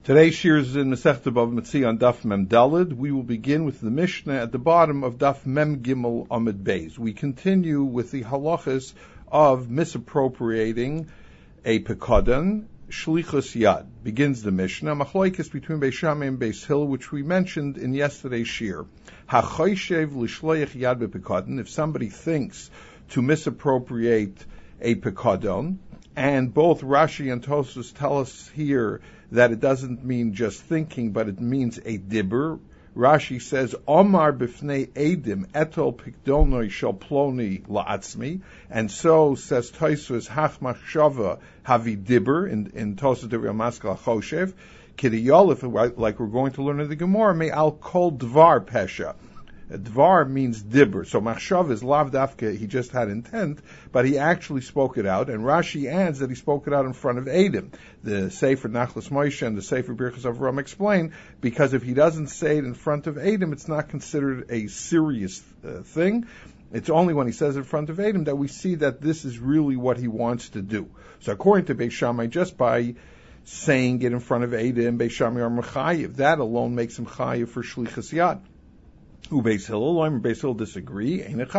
Today's shir is in Masechta Bava Metzia on Daf Mem Daled. We will begin with the Mishnah at the bottom of Daf Mem Gimel Amud Beis. We continue with the halachas of misappropriating a pekadon, shlichus yad. Begins the Mishnah, machlokes between Beis Shammai and Beis Hillel, which we mentioned in yesterday's shir. Hachoyshev l'shloich yad bepekadon, if somebody thinks to misappropriate a pekadon, and both Rashi and Tosfos tell us here that it doesn't mean just thinking, but it means a dibber. Rashi says, Omar b'fnei edim etol pikdonoi shel ploni la'atzmi, and so says Tosfos hach machshava havi dibber in Tosfos Divrei Maskal Choshev, Kidiyolif, like we're going to learn in the Gemara, may al kol dvar pesha. Dvar means dibber, so machshav is lav dafka, he just had intent, but he actually spoke it out, and Rashi adds that he spoke it out in front of Edom. The Sefer Nachlas Moshe and the Sefer Birchas Avram explain, because if he doesn't say it in front of Edom, it's not considered a serious thing. It's only when he says it in front of Edom that we see that this is really what he wants to do. So according to Beis Shammai, just by saying it in front of Edom, Beis Shammai are mechayiv. That alone makes him chayiv for shlichus yad. Beis Hillel disagree. He's not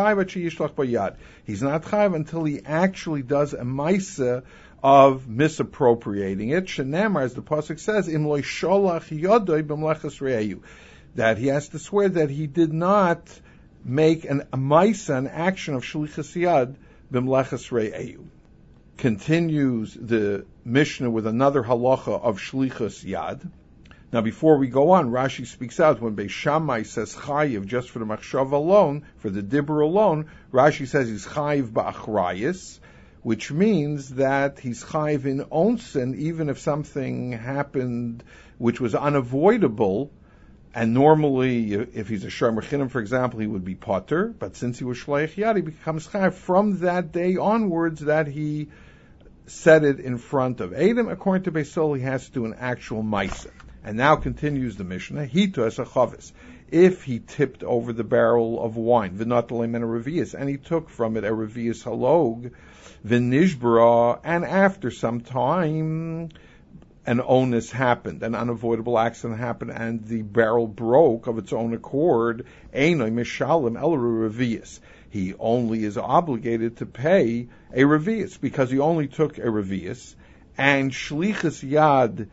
chayav until he actually does a maisa of misappropriating it. Shenemar, as the pasuk says, Im lo sholach yodoi b'mlechas re'eyu, that he has to swear that he did not make a maisa, an action of shlichus yad b'mlechas re'eyu. Continues the Mishnah with another halacha of shlichus yad. Now, before we go on, Rashi speaks out when Beis Shammai says chayiv just for the machshav alone, for the dibber alone. Rashi says he's chayiv ba'achrayis, which means that he's chayiv in onsen, even if something happened which was unavoidable. And normally, if he's a shomer chinam, for example, he would be potter. But since he was shleich yad, he becomes chayiv from that day onwards that he said it in front of Edom. According to Beis Hillel, he has to do an actual maisa. And now continues the Mishnah, Hito as a chavis. If he tipped over the barrel of wine, v'natalem and a revius, and he took from it a revius halog, v'nishbra, and after some time, an onus happened, an unavoidable accident happened, and the barrel broke of its own accord, einoi mishalim el revius. He only is obligated to pay a revius, because he only took a revius, and shlichus yad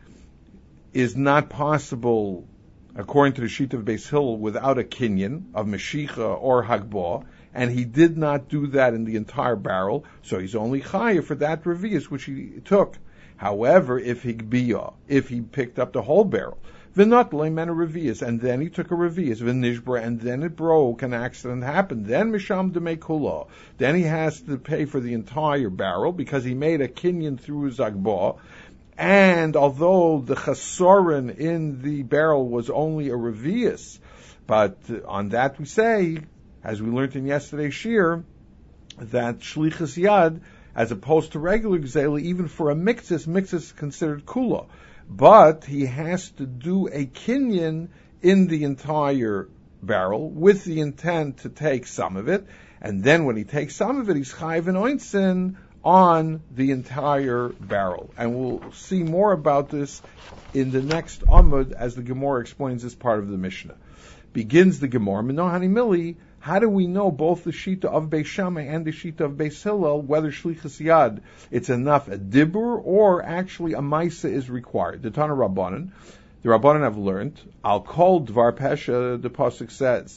is not possible, according to the sheet of Beis Hillel, without a kinyan of Meshicha or Hagbah, and he did not do that in the entire barrel, so he's only chayav for that revius which he took. However, if he picked up the whole barrel, v'natlem and a revius, and then he took a revius, v'nishbra, and then it broke, an accident happened, then misham demei kula, then he has to pay for the entire barrel, because he made a kinyan through his Hagbah. And although the chasorin in the barrel was only a revius, but on that we say, as we learned in yesterday's shir, that shlichus yad, as opposed to regular gzela, even for a mixus is considered kula. But he has to do a kinyan in the entire barrel with the intent to take some of it, and then when he takes some of it, he's chayiv in oinsin on the entire barrel. And we'll see more about this in the next Amud as the Gemara explains this part of the Mishnah. Begins the Gemara, Minohani Mili, how do we know both the Shita of Beis Shammai and the Shita of Beis Hillel, whether Shlichus Yad, it's enough a dibur, or actually a Maisa is required? The Tana Rabbanan, the Rabbanan have learned, Al Kol Dvar Pesha, the Pasuk says,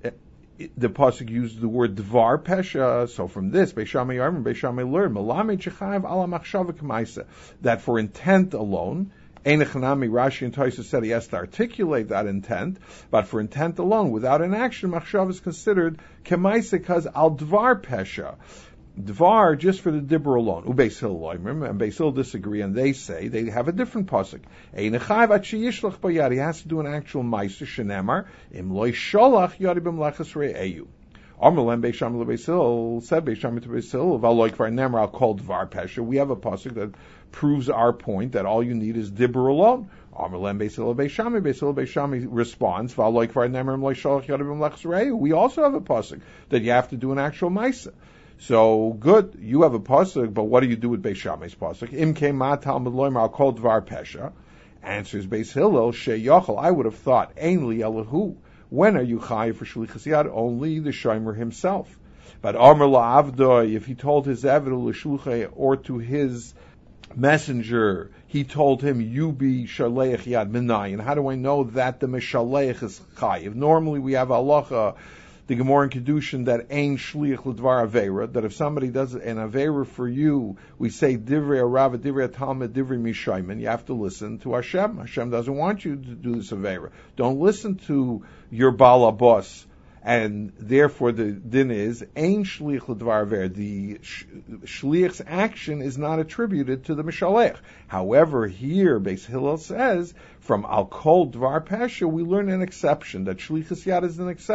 the pasuk used the word dvar pesha, so from this, Beis Shammai learned, Malamed shechayev ala machshava k'maisa, that for intent alone, Einechanami, Rashi and Tosfos said he has to articulate that intent, but for intent alone, without an action, machshava is considered k'maisa, because al dvar pesha. Dvar, just for the dibber alone. Beis Hillel and Beis Hillel disagree, and they say they have a different pasuk. He has to do an actual ma'aser shenemar im lo sholach yadi b'mlechas re'eyu. Amalem Beis Shammai Beis Hillel said Beis Shammai to Beis Hillel v'aloy kvar nemar I'll call dvar pesha. We have a pasuk that proves our point that all you need is dibber alone. Amalem Beis Hillel Beis Shammai responds v'aloy kvar nemar im lo sholach yadi b'mlechas re'eyu. We also have a pasuk that you have to do an actual ma'aser. So, good, you have a pasuk, but what do you do with Beis Shammai's pasuk? Im kema talmud loimer al kol dvar pesha. Answers Beis Hillel, Sheyachal, I would have thought, Ein li elahu. When are you chayiv for shlichus yad? Only the shomer himself. But Amar la'avdoi, if he told his avid l'shluchei, or to his messenger, he told him, you be shaleich yad minai. And how do I know that the mishaleich is chayiv? Normally we have halacha, the Gemara in Kedushin, that ein shliach l'dvar aveira, that if somebody does an aveira for you, we say divrei arava, divrei talmud, divrei mishayman, you have to listen to Hashem. Hashem doesn't want you to do this aveira. Don't listen to your bala boss. And therefore the din is, ein shliach l'dvar aveira, the shliach's action is not attributed to the mishalech. However, here, Beis Hillel says, from al kol dvar pesha, we learn an exception, that shlichus yad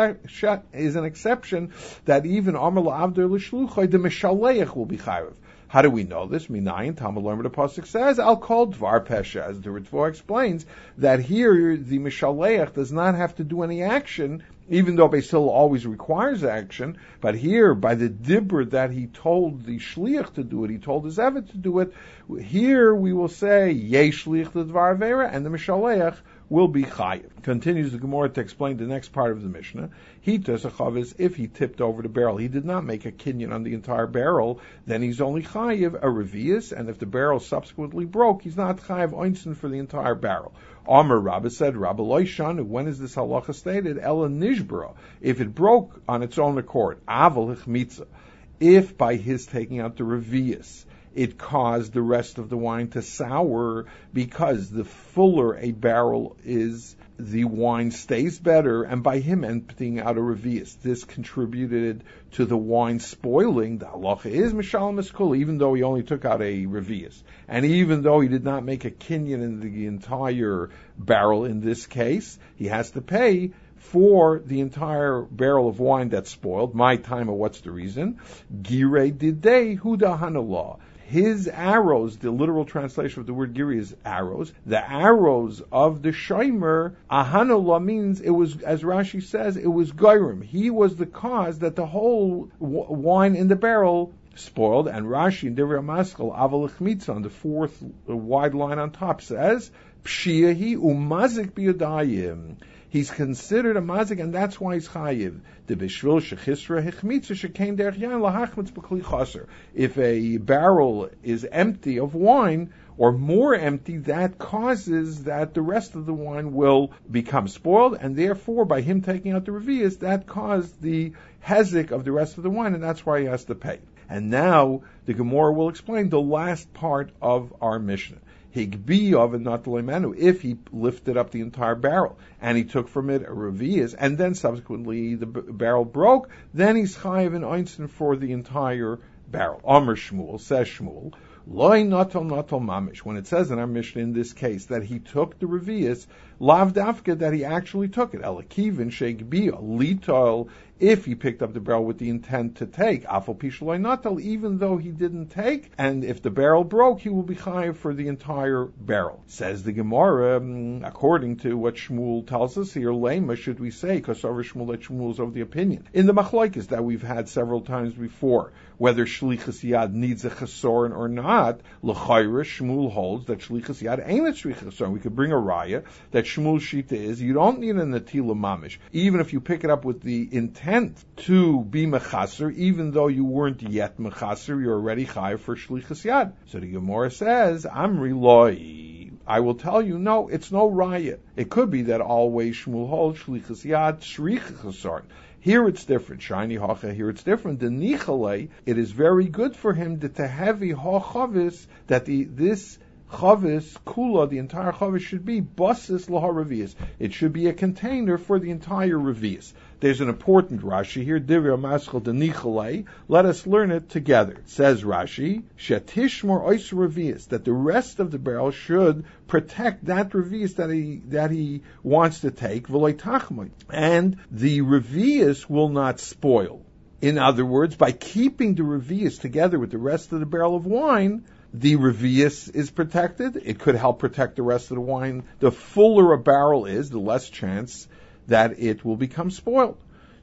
is an exception, that even amar la'avdor l'shluchai, the mishalech will be chayav. How do we know this? Minayin, Talmud learned the pasuk says, I'll call dvar pesha, as the Ritva explains, that here the mishalech does not have to do any action, even though Beis Hillel always requires action, but here, by the dibur that he told the shliach to do it, he told his evet to do it, here we will say, Yeh shliach l'dvar avera, and the mishalech will be chayiv. Continues the Gemara to explain the next part of the Mishnah. He chavis, if he tipped over the barrel, he did not make a kinyan on the entire barrel, then he's only chayiv a revius, and if the barrel subsequently broke, he's not chayiv oinsen for the entire barrel. Amar Rabba said, Rabba Loishan, when is this halacha stated? Ela nishbra, if it broke on its own accord, aval hichmitza, if by his taking out the revius, it caused the rest of the wine to sour, because the fuller a barrel is, the wine stays better, and by him emptying out a revius, this contributed to the wine spoiling. The halacha is mishalem eskula, even though he only took out a revius, and even though he did not make a kinyan in the entire barrel in this case, he has to pay for the entire barrel of wine that's spoiled. My time, or what's the reason? Girei didei huda hanala. His arrows, the literal translation of the word giri is arrows. The arrows of the shomer, ahanola, means it was, as Rashi says, it was goyrim. He was the cause that the whole wine in the barrel spoiled. And Rashi in Divrei Maskal, aval chmitza, on the fourth wide line on top, says, pshiyahi umazik biyadayim. He's considered a mazik, and that's why he's chayiv. The bishvil shechisra hechmitza shekein derech yain lahachmitz b'kli chaser. If a barrel is empty of wine, or more empty, that causes that the rest of the wine will become spoiled, and therefore, by him taking out the revius, that caused the hezek of the rest of the wine, and that's why he has to pay. And now, the Gemara will explain the last part of our Mishnah. Higbiyav and not leimenu, if he lifted up the entire barrel and he took from it a revius, and then subsequently the barrel broke, then he's chayiv and einstein for the entire barrel. Amar Shmuel, says Shmuel, loy natal mamish. When it says in our Mishnah in this case that he took the revius, lav dafka, that he actually took it. Elakivin sheigbiya lital, if he picked up the barrel with the intent to take, afal pishloi natal, even though he didn't take, and if the barrel broke, he will be chayiv for the entire barrel. Says the Gemara, according to what Shmuel tells us here, lema, should we say, because over Shmuel, that Shmuel is of the opinion, in the machlokes that we've had several times before, whether shlichus yad needs a chesoron or not, l'chayra, Shmuel holds that shlichus yad ain't a chesoron. We could bring a raya that Shmuel's shita is, you don't need a natila mamish, even if you pick it up with the intent to be mechaser, even though you weren't yet mechaser, you're already chayav for shlichus yad. So the Gemara says, Amri loi, I will tell you, no, it's no raya. It could be that always Shmuel holds shlichus yad shricha chesoron. Here it's different. Shiny hacha, here it's different. The nichale, it is very good for him that to heavy ha chavis, that this chavis kula, the entire chavis, should be basis laha revius. It should be a container for the entire revius. There's an important Rashi here, Divrei Maskal Denichale. Let us learn it together. It says Rashi, Shetishmor ois revius, that the rest of the barrel should protect that revius that he wants to take, v'loy tachmoy, and the revius will not spoil. In other words, by keeping the revius together with the rest of the barrel of wine, the revius is protected. It could help protect the rest of the wine. The fuller a barrel is, the less chance that it will become spoiled.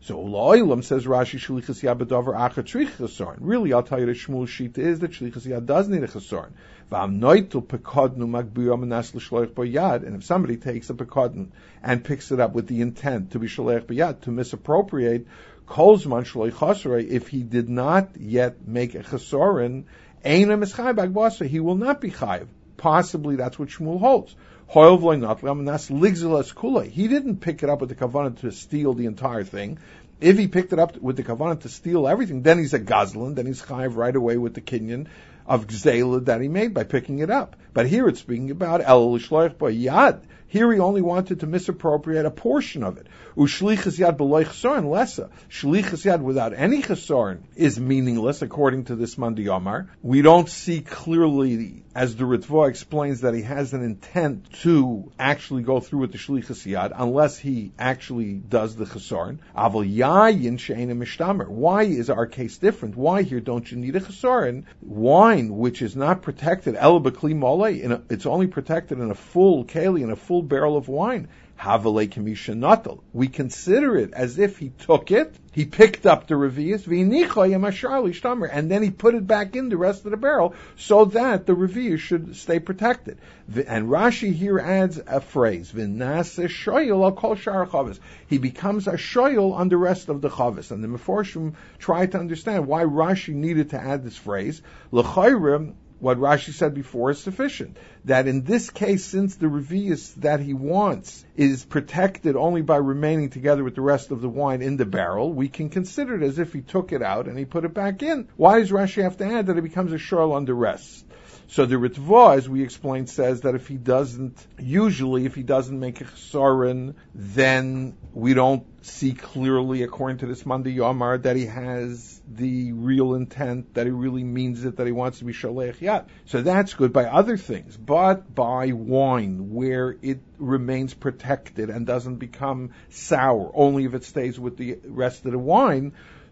So Lo'ilam says Rashi Shlichus Yad B'Davar Acher Tzrich Chesaron. Really, I'll tell you the Shmuel sheet is that Shlichus Yad does need a Chesaron. V'am noitul pekodnu magbiyam menas l'shloich b'yad. And if somebody takes a pekodnu and picks it up with the intent to be shloich b'yad, to misappropriate, kolzman shloich chasrei, if he did not yet make a Chesaron, eina mischai bagbasa, he will not be chayiv. Possibly that's what Shmuel holds. He didn't pick it up with the kavanah to steal the entire thing. If he picked it up with the kavanah to steal everything, then he's a gazlan, then he's chayiv right away with the kinyan of gzela that he made by picking it up. But here it's speaking about el l'shloich b'yad. Here he only wanted to misappropriate a portion of it. Ushlichus yad b'loich chesaron lessa. Shlichus yad without any chesaron is meaningless, according to this Mandi Omar. We don't see clearly, as the Ritva explains, that he has an intent to actually go through with the shlichus yad, unless he actually does the chesaron. Aval yayin she'ena mishtamer. Why is our case different? Why here don't you need a chesaron? Wine, which is not protected, el b'kli molei, it's only protected in a full keli, in a full barrel of wine. Havale kamisha natal. We consider it as if he took it, he picked up the revius, and then he put it back in the rest of the barrel so that the revius should stay protected. And Rashi here adds a phrase, V'nase shoyel al kol shar chavis. He becomes a shoyel on the rest of the chavis. And the Meforshim tried to understand why Rashi needed to add this phrase. L'chayrim, what Rashi said before is sufficient. That in this case, since the revius that he wants is protected only by remaining together with the rest of the wine in the barrel, we can consider it as if he took it out and he put it back in. Why does Rashi have to add that it becomes a shorl on the rest? So the Ritva, as we explained, says that if he doesn't make a chesaron, then we don't see clearly, according to this Mandi Yomar, that he has the real intent, that he really means it, that he wants to be sholech yad. So that's good by other things, but by wine, where it remains protected and doesn't become sour, only if it stays with the rest of the wine.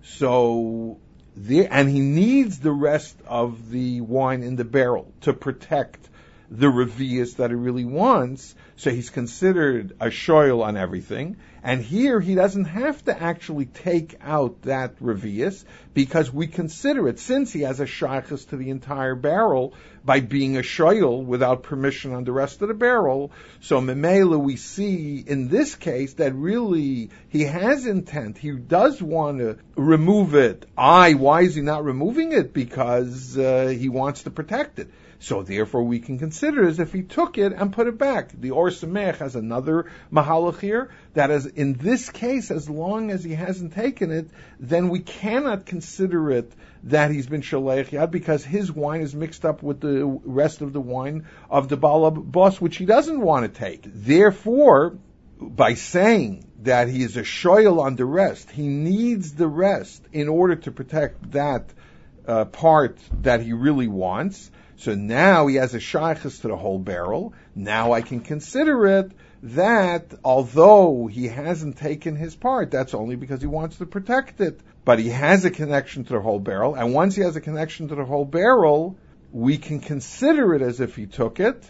And he needs the rest of the wine in the barrel to protect the revius that he really wants, so he's considered a shoyl on everything. And here he doesn't have to actually take out that revius, because we consider it, since he has a shaychus to the entire barrel by being a shoyl without permission on the rest of the barrel. So memela, we see in this case that really he has intent. He does want to remove it. Why is he not removing it? Because he wants to protect it. So therefore we can consider it as if he took it and put it back. The Or Samech has another mahalach here, that is, in this case, as long as he hasn't taken it, then we cannot consider it that he's been sholech yad, because his wine is mixed up with the rest of the wine of the Baal Bos, which he doesn't want to take. Therefore, by saying that he is a shoyel on the rest, he needs the rest in order to protect that part that he really wants. So now he has a shaychus to the whole barrel. Now I can consider it that although he hasn't taken his part, that's only because he wants to protect it. But he has a connection to the whole barrel, and once he has a connection to the whole barrel, we can consider it as if he took it,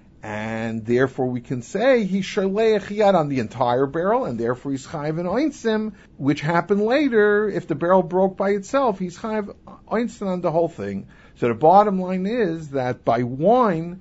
and therefore we can say he's sholech yad on the entire barrel, and therefore he's chayiv in oinsim, which happened later. If the barrel broke by itself, he's chayiv oinsim on the whole thing. So the bottom line is that by wine,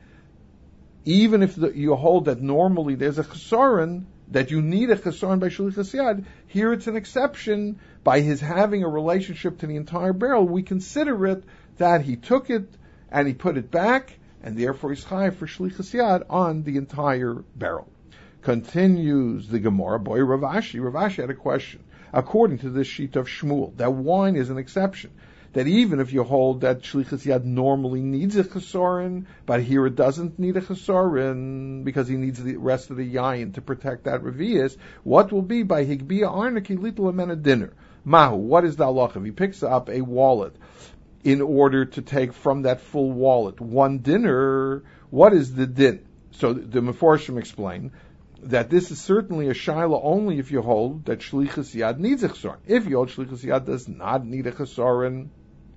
even if you hold that normally there's a chesaron, that you need a chesaron by shlichus yad, here it's an exception. By his having a relationship to the entire barrel, we consider it that he took it and he put it back, and therefore he's chayiv for shlichus yad on the entire barrel. Continues the Gemara, Rav Ashi had a question. According to this sheet of Shmuel, that wine is an exception. That even if you hold that shlichus yad normally needs a chesaron, but here it doesn't need a chesaron because he needs the rest of the yayin to protect that revius, what will be by higbia arnaki little amena dinner? Mahu, what is the halacha? If he picks up a wallet in order to take from that full wallet one dinner, what is the din? So the Meforshim explain that this is certainly a shaila only if you hold that shlichus yad needs a chesaron. If you hold shlichus yad does not need a chesaron,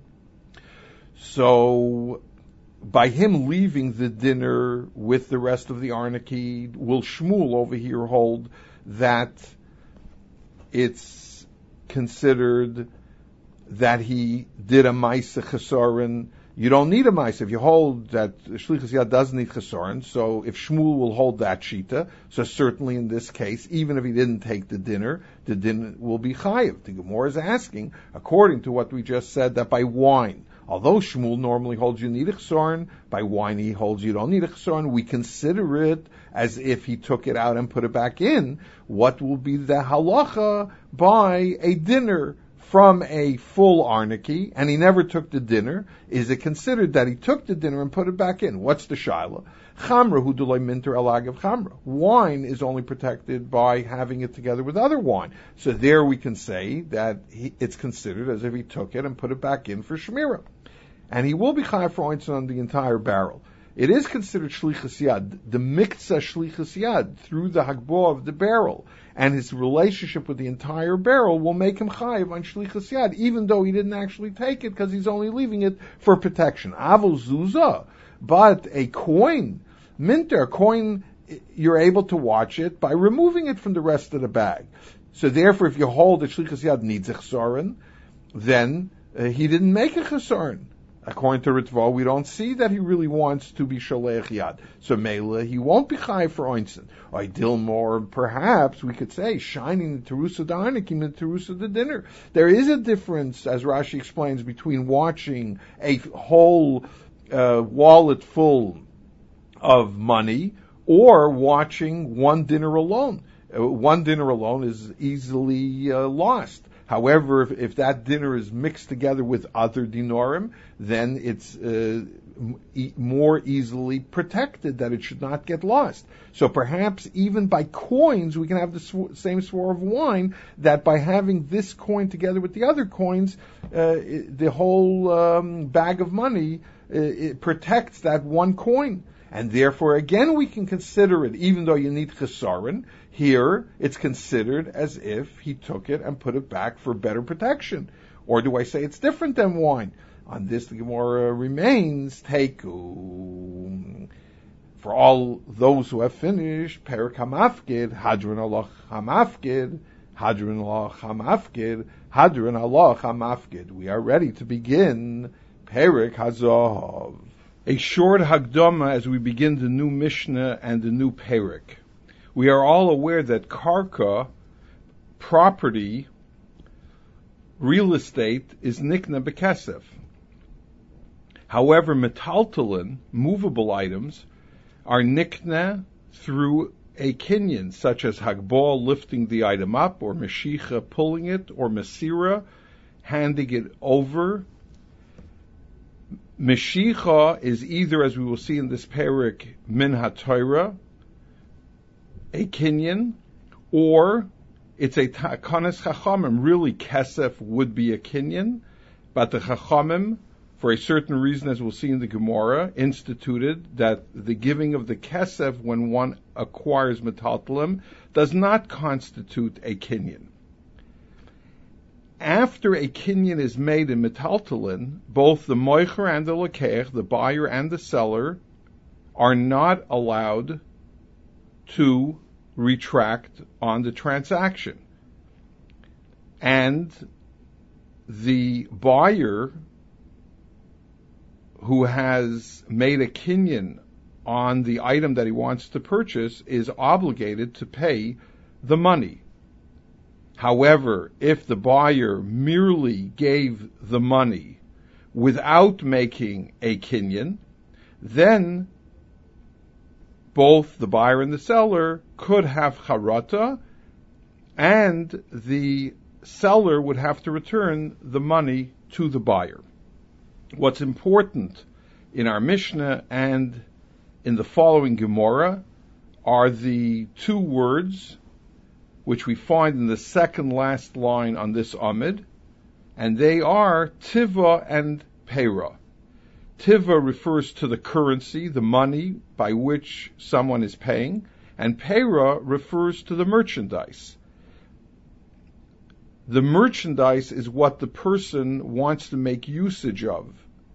so by him leaving the dinner with the rest of the arnaki, will Shmuel over here hold that it's considered that he did a Maisa Chesaron. You don't need a Maisa. If you hold that Shlichus Yad doesn't need Chesaron, so if Shmuel will hold that Shita, so certainly in this case, even if he didn't take the dinner will be Chayiv. The Gemara is asking, according to what we just said, that by wine, although Shmuel normally holds you need a Chesaron, by wine he holds you don't need a Chesaron, we consider it as if he took it out and put it back in. What will be the halacha by a dinner from a full arniki, and he never took the dinner? Is it considered that he took the dinner and put it back in? What's the shaila? Chamra hu d'loi minter alagav chamra. Wine is only protected by having it together with other wine. So there we can say that it's considered as if he took it and put it back in for shmira. And he will be chayav for ointzin on the entire barrel. It is considered shlichus yad, the miktzah shlichus yad, through the hagbah of the barrel. And his relationship with the entire barrel will make him chayiv on shlichus yad, even though he didn't actually take it, because he's only leaving it for protection. Avol zuzah, but a coin, minter, a coin, you're able to watch it by removing it from the rest of the bag. So therefore, if you hold that shlichus yad needs a chesaron, then he didn't make a chesaron. According to Ritva, we don't see that he really wants to be Sholech Yad. So Mela, he won't be Chai for Oinsen. Or Dilmor, perhaps we could say, shining the Terusa Da'anikim and Terusa the dinner. There is a difference, as Rashi explains, between watching a whole wallet full of money or watching one dinner alone. One dinner alone is easily lost. However, if that dinner is mixed together with other dinarim, then it's more easily protected, that it should not get lost. So perhaps even by coins, we can have the same swore of wine, that by having this coin together with the other coins, the whole bag of money, it protects that one coin. And therefore, again, we can consider it, even though you need chesaron, here it's considered as if he took it and put it back for better protection. Or do I say it's different than wine? On this, the Gemara remains, Teiku. For all those who have finished, Perik HaMafkid, Hadron Allah HaMafkid, Hadron Allah HaMafkid, Hadron Allah HaMafkid. We are ready to begin Perik HaZahav. A short Hagdama as we begin the new Mishnah and the new Perik. We are all aware that karka, property, real estate, is nikna bekesef. However, metaltalin, movable items, are nikna through a kinyan, such as hagbal, lifting the item up, or meshicha, pulling it, or mesira, handing it over. Meshicha is either, as we will see in this perik, min haTorah, a kinyan, or it's a kanes chachamim. Really, kesef would be a kinyan, but the chachamim, for a certain reason, as we'll see in the Gemara, instituted that the giving of the kesef when one acquires metaltalim does not constitute a kinyan. After a kinyan is made in metaltalin, both the moicher and the lekeich, the buyer and the seller, are not allowed to retract on the transaction. And the buyer who has made a kinyan on the item that he wants to purchase is obligated to pay the money. However, if the buyer merely gave the money without making a kinyan, then both the buyer and the seller could have charata, and the seller would have to return the money to the buyer. What's important in our Mishnah and in the following Gemara are the two words which we find in the second last line on this Amid, and they are Tiva and Pera. Tiva refers to the currency, the money by which someone is paying, and Pera refers to the merchandise. The merchandise is what the person wants to make usage of,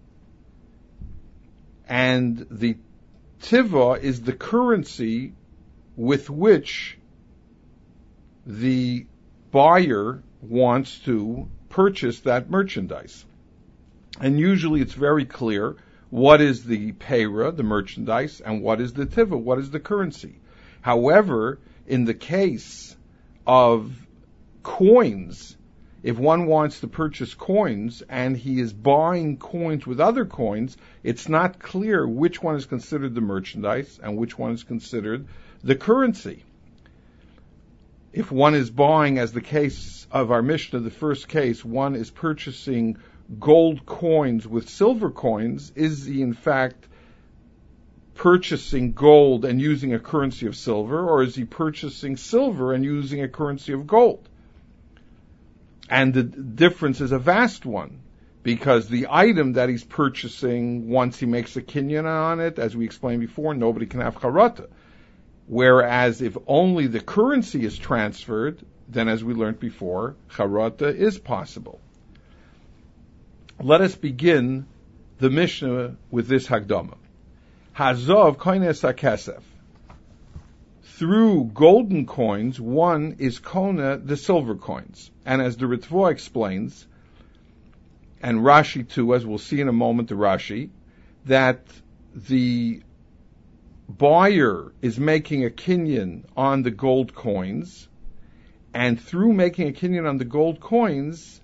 and the Tiva is the currency with which the buyer wants to purchase that merchandise. And usually it's very clear what is the payra, the merchandise, and what is the tiva, what is the currency. However, in the case of coins, if one wants to purchase coins and he is buying coins with other coins, it's not clear which one is considered the merchandise and which one is considered the currency. If one is buying, as the case of our Mishnah, the first case, one is purchasing gold coins with silver coins, is he in fact purchasing gold and using a currency of silver, or is he purchasing silver and using a currency of gold? And the difference is a vast one, because the item that he's purchasing, once he makes a kinyan on it, as we explained before, nobody can have charata. Whereas if only the currency is transferred, then as we learned before, charata is possible. Let us begin the Mishnah with this Hagdama. Hazov koines hakesef. Through golden coins, one is kona the silver coins. And as the Ritva explains, and Rashi too, as we'll see in a moment, the Rashi, that the buyer is making a kinyan on the gold coins, and through making a kinyan on the gold coins,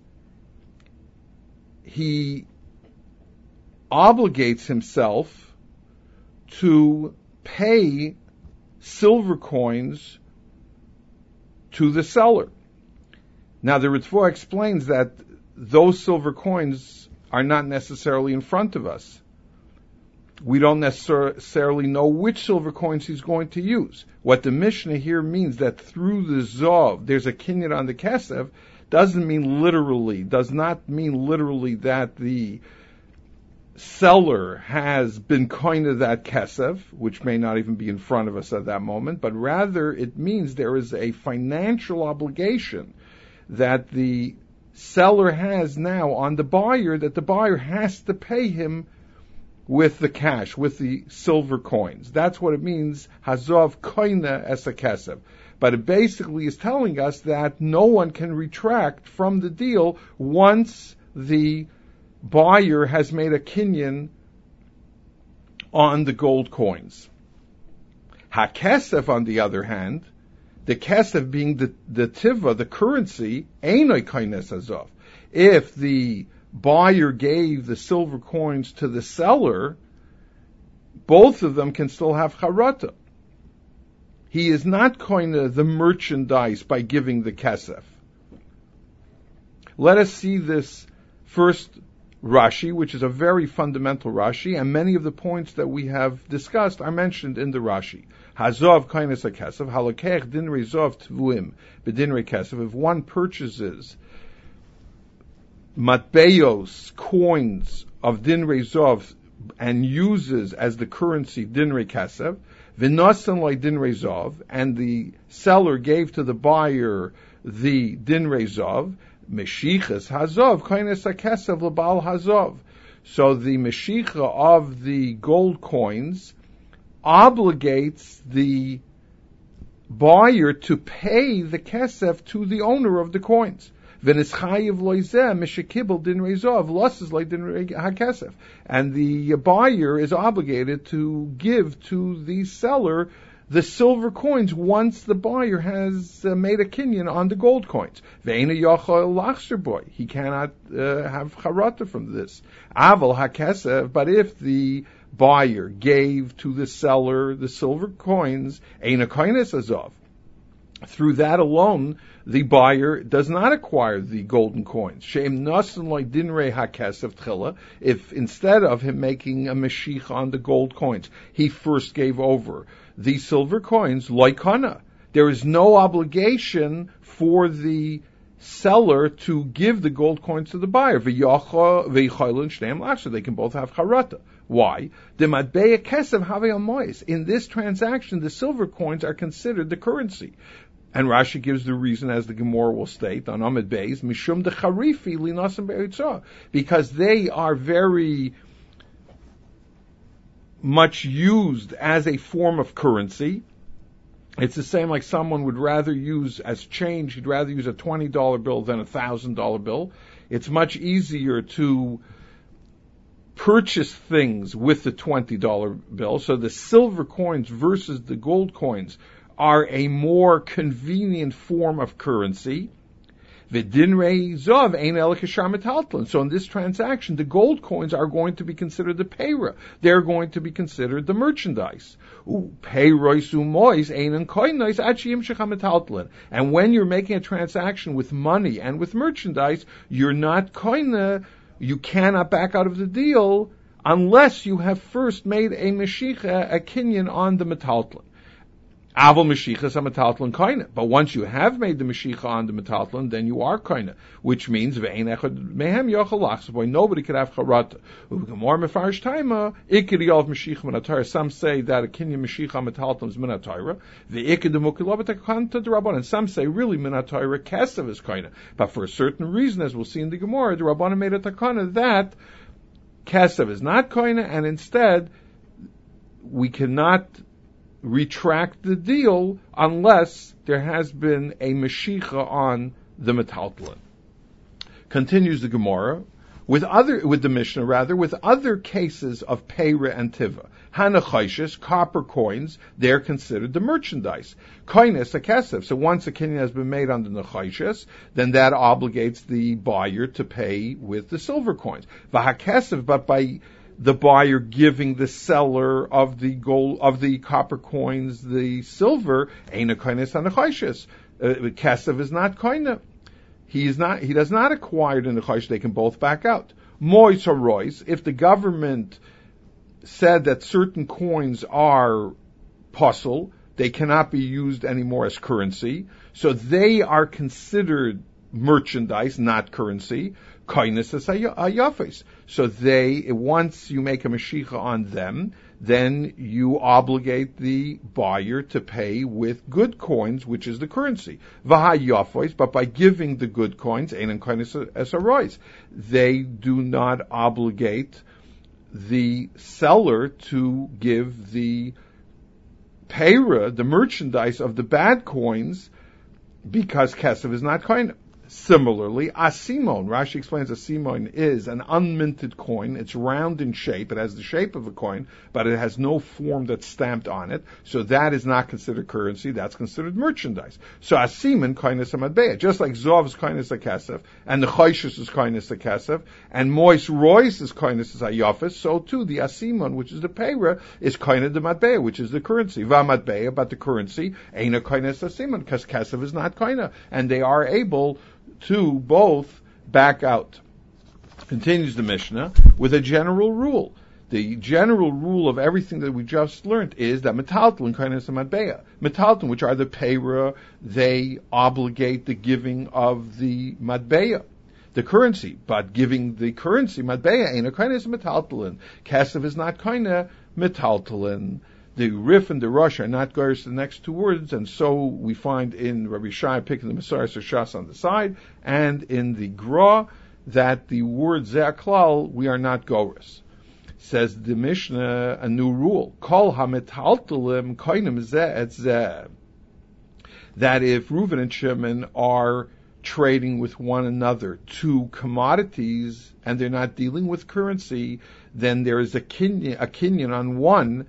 he obligates himself to pay silver coins to the seller. Now the Ritva explains that those silver coins are not necessarily in front of us. We don't necessarily know which silver coins he's going to use. What the Mishnah here means that through the Zov, there's a kinyan on the Kesef, does not mean literally that the seller has been koine that kesef, which may not even be in front of us at that moment, but rather it means there is a financial obligation that the seller has now on the buyer, that the buyer has to pay him with the cash, with the silver coins. That's what it means, hazov koine es a kesef. But it basically is telling us that no one can retract from the deal once the buyer has made a kinyan on the gold coins. HaKesef, on the other hand, the kesef being the tiva, the currency, einoi koines hazov. If the buyer gave the silver coins to the seller, both of them can still have charata. He is not koine the merchandise by giving the kesef. Let us see this first Rashi, which is a very fundamental Rashi, and many of the points that we have discussed are mentioned in the Rashi. Hazov koines a kesef, halakech dinrei zov tvuim bedinrei kesef. If one purchases matbeyos, coins of dinrei zov, and uses as the currency dinrei kesef, v'nosan loy dinrei zov, and the seller gave to the buyer the dinrei zov, Meshichas hazov koines hakesef lebal hazov. So the meshicha of the gold coins obligates the buyer to pay the kesef to the owner of the coins. V'nischayiv loizeh mishakibel dinrei zov losses like dinrei hakesef, and the buyer is obligated to give to the seller the silver coins once the buyer has made a kinyan on the gold coins. Ve'ena yochel lachser boy. He cannot have charata from this. Aval hakesef, but if the buyer gave to the seller the silver coins, eina koines azov. Through that alone, the buyer does not acquire the golden coins. She'em nasan loy dinrei hakesef tchila. If instead of him making a meshich on the gold coins, he first gave over the silver coins, loikana. There is no obligation for the seller to give the gold coins to the buyer. They can both have charata. Why? In this transaction, the silver coins are considered the currency. And Rashi gives the reason, as the Gemara will state on Amid Beis, mishum de charifi linasem be'etzah, because they are very much used as a form of currency, It's the same like someone would rather use as change, he'd rather use a $20 bill than a $1,000 bill. It's much easier to purchase things with the $20 bill. So the silver coins versus the gold coins are a more convenient form of currency. So in this transaction, the gold coins are going to be considered the payra. They're going to be considered the merchandise. And when you're making a transaction with money and with merchandise, you're not koina, you cannot back out of the deal unless you have first made a meshicha, a kinyan on the metaltlin. Aval meshichas a metaltlin koina. But once you have made the meshicha on the metaltlin, then you are koina, which means ve'ein echad mehem yochel lachzavoy. Nobody could have charata. More mefarish taima ikid yov meshicha minatayra. Some say that a kinyan meshicha metaltlin is minatayra. Ve'ikid demukilov etakanta derabban. And some say really minatayra kesav is koina. But for a certain reason, as we'll see in the Gemara, the Rabbanan made a takana that kesav is not koina, and instead we cannot retract the deal unless there has been a meshicha on the metaltlin. Continues the Gemara with the Mishnah with other cases of peira and tiva. Hanachishis, copper coins, they're considered the merchandise. Koines a kesef. So once a kinyan has been made on the nachishis, then that obligates the buyer to pay with the silver coins. V'hakesef, but by the buyer giving the seller of the gold, of the copper coins, the silver, ain't a koines hanachishis. Kesef is not koina. He does not acquire the nechash. They can both back out. Mois or rois, if the government said that certain coins are puzzle, they cannot be used anymore as currency, so they are considered merchandise, not currency. Kindness is ayafes. So once you make a meshicha on them, then you obligate the buyer to pay with good coins, which is the currency. V'hayafos, but by giving the good coins, einan kindness as a rise, they do not obligate the seller to give the payra, the merchandise of the bad coins, because kesef is not koina. Similarly, asimon, Rashi explains asimon is an unminted coin. It's round in shape. It has the shape of a coin, but it has no form that's stamped on it. So that is not considered currency. That's considered merchandise. So asimon, koinus amadbeya. Just like Zov is koinus a kesef, and the choshus is koinus a kesef, and mois rois is koinus a yafis, so too the asimon, which is the payra, is koinus the madbeya, which is the currency. Vamadbeya, but the currency, ain't a koinus asimon, because kesef is not koina. And they are able to both back out. Continues the Mishnah with a general rule. The general rule of everything that we just learned is that metaltlin, kindness, and matbeya. Metaltlin, which are the payra, they obligate the giving of the matbeya, the currency. But giving the currency, matbeya, ain't a kindness metaltlin. Kesef is not kinda metaltlin. The Rif and the Rosh are not goers to the next two words, and so we find in Rabbi Shai picking the Messiah Shas on the side, and in the Gra that the word Ze'aklal we are not goers. Says the Mishnah, a new rule: Kol hametaltalim koinim ze'et zeh. That if Reuven and Shimon are trading with one another two commodities and they're not dealing with currency, then there is a kinyan on one,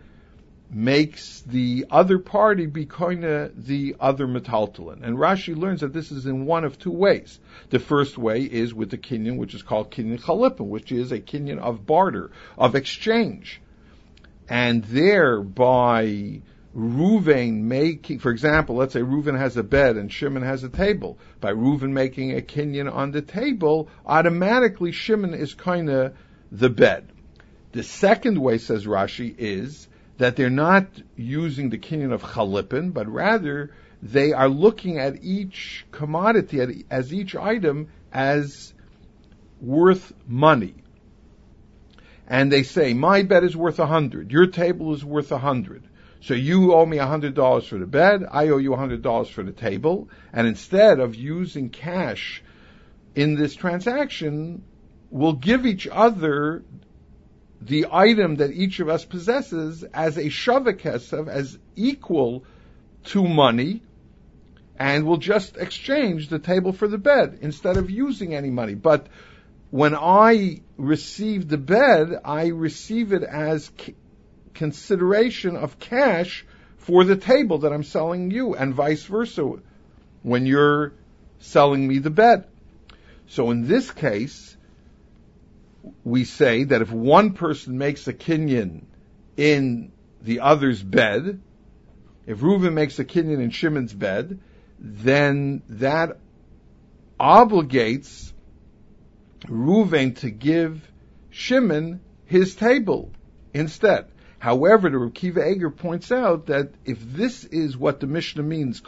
makes the other party be koina the other metaltalin. And Rashi learns that this is in one of two ways. The first way is with the kinyan, which is called kinyan chalipin, which is a kinyan of barter, of exchange. And thereby Reuven making, for example, let's say Reuven has a bed and Shimon has a table. By Reuven making a kinyan on the table, automatically Shimon is koina the bed. The second way, says Rashi, is that they're not using the kinyan of chalipin, but rather they are looking at each commodity, as each item, as worth money. And they say, my bed is worth 100, your table is worth 100. So you owe me $100 for the bed, I owe you $100 for the table, and instead of using cash in this transaction, we'll give each other the item that each of us possesses as a shavah kesav, as equal to money, and will just exchange the table for the bed instead of using any money. But when I receive the bed, I receive it as consideration of cash for the table that I'm selling you, and vice versa when you're selling me the bed. So in this case, we say that if one person makes a kinyan in the other's bed, if Reuven makes a kinyan in Shimon's bed, then that obligates Reuven to give Shimon his table instead. However, the Reb Kiva Eger points out that if this is what the Mishnah means,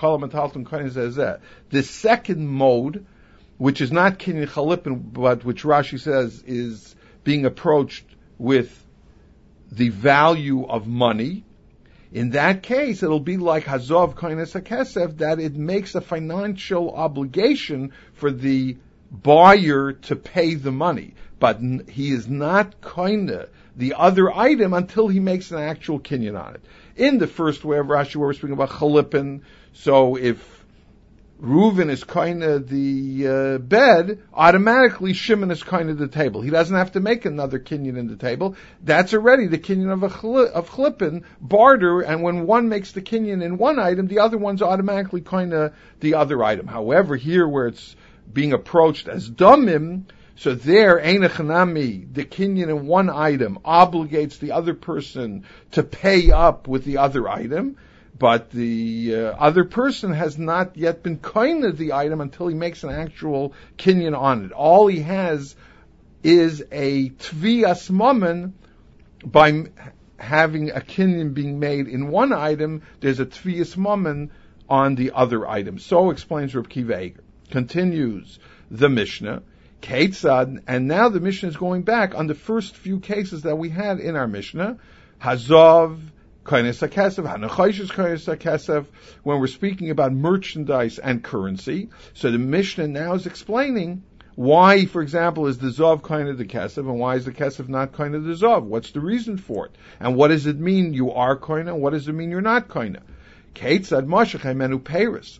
the second mode, which is not kinyan chalipin, but which Rashi says is being approached with the value of money, in that case, it'll be like Hazov Koines HaKesef, that it makes a financial obligation for the buyer to pay the money. But he is not koine the other item until he makes an actual kinyan on it. In the first way of Rashi, where we're speaking about chalipin, so if Reuven is koine the bed, automatically Shimon is koine the table. He doesn't have to make another kinyan in the table. That's already the kinyan of chalipin, barter, and when one makes the kinyan in one item, the other one's automatically koine the other item. However, here where it's being approached as domim, so there, Ein Echanami, the kinyan in one item obligates the other person to pay up with the other item, but the other person has not yet been koine the item until he makes an actual kinyan on it. All he has is a tviyas mammon. By having a kinyan being made in one item, there's a tviyas mammon on the other item. So explains Reb Kiva Eger. Continues the Mishnah. Ketzad, and now the Mishnah is going back on the first few cases that we had in our Mishnah. Hazov, Koines HaKesef, Hanachoshes Koines HaKesef, when we're speaking about merchandise and currency. So the Mishnah now is explaining why, for example, is the Zov Koine the Kesef, and why is the Kesef not Koine the Zov? What's the reason for it? And what does it mean you are Koine, and what does it mean you're not Koine? Ketzad Moshech Menu Peiris.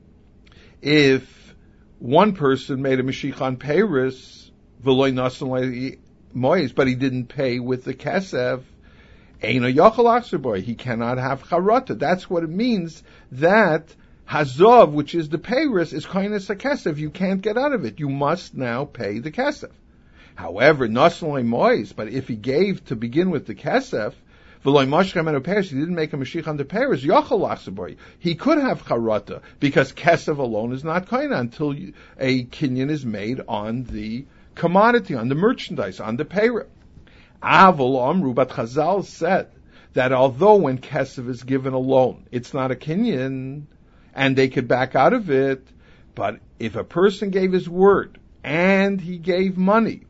If one person made a Mashiach on Peiris, V'loi Nasan Mois, but he didn't pay with the Kesef, Eino Yochel Achser, he cannot have Charata. That's what it means that Hazov, which is the Peiris, is Koines HaKesef. You can't get out of it. You must now pay the Kesef. However, Nasan Mois, but if he gave to begin with the Kesef, he didn't make a Mashiach on the Peiris, Yochel Achser, he could have Charata, because Kesef alone is not Koine until a kinyan is made on the commodity, on the merchandise, on the Peiris. Avol Amru, but Chazal said that although when Kesef is given alone, it's not a kinyan, and they could back out of it, but if a person gave his word, and he gave money,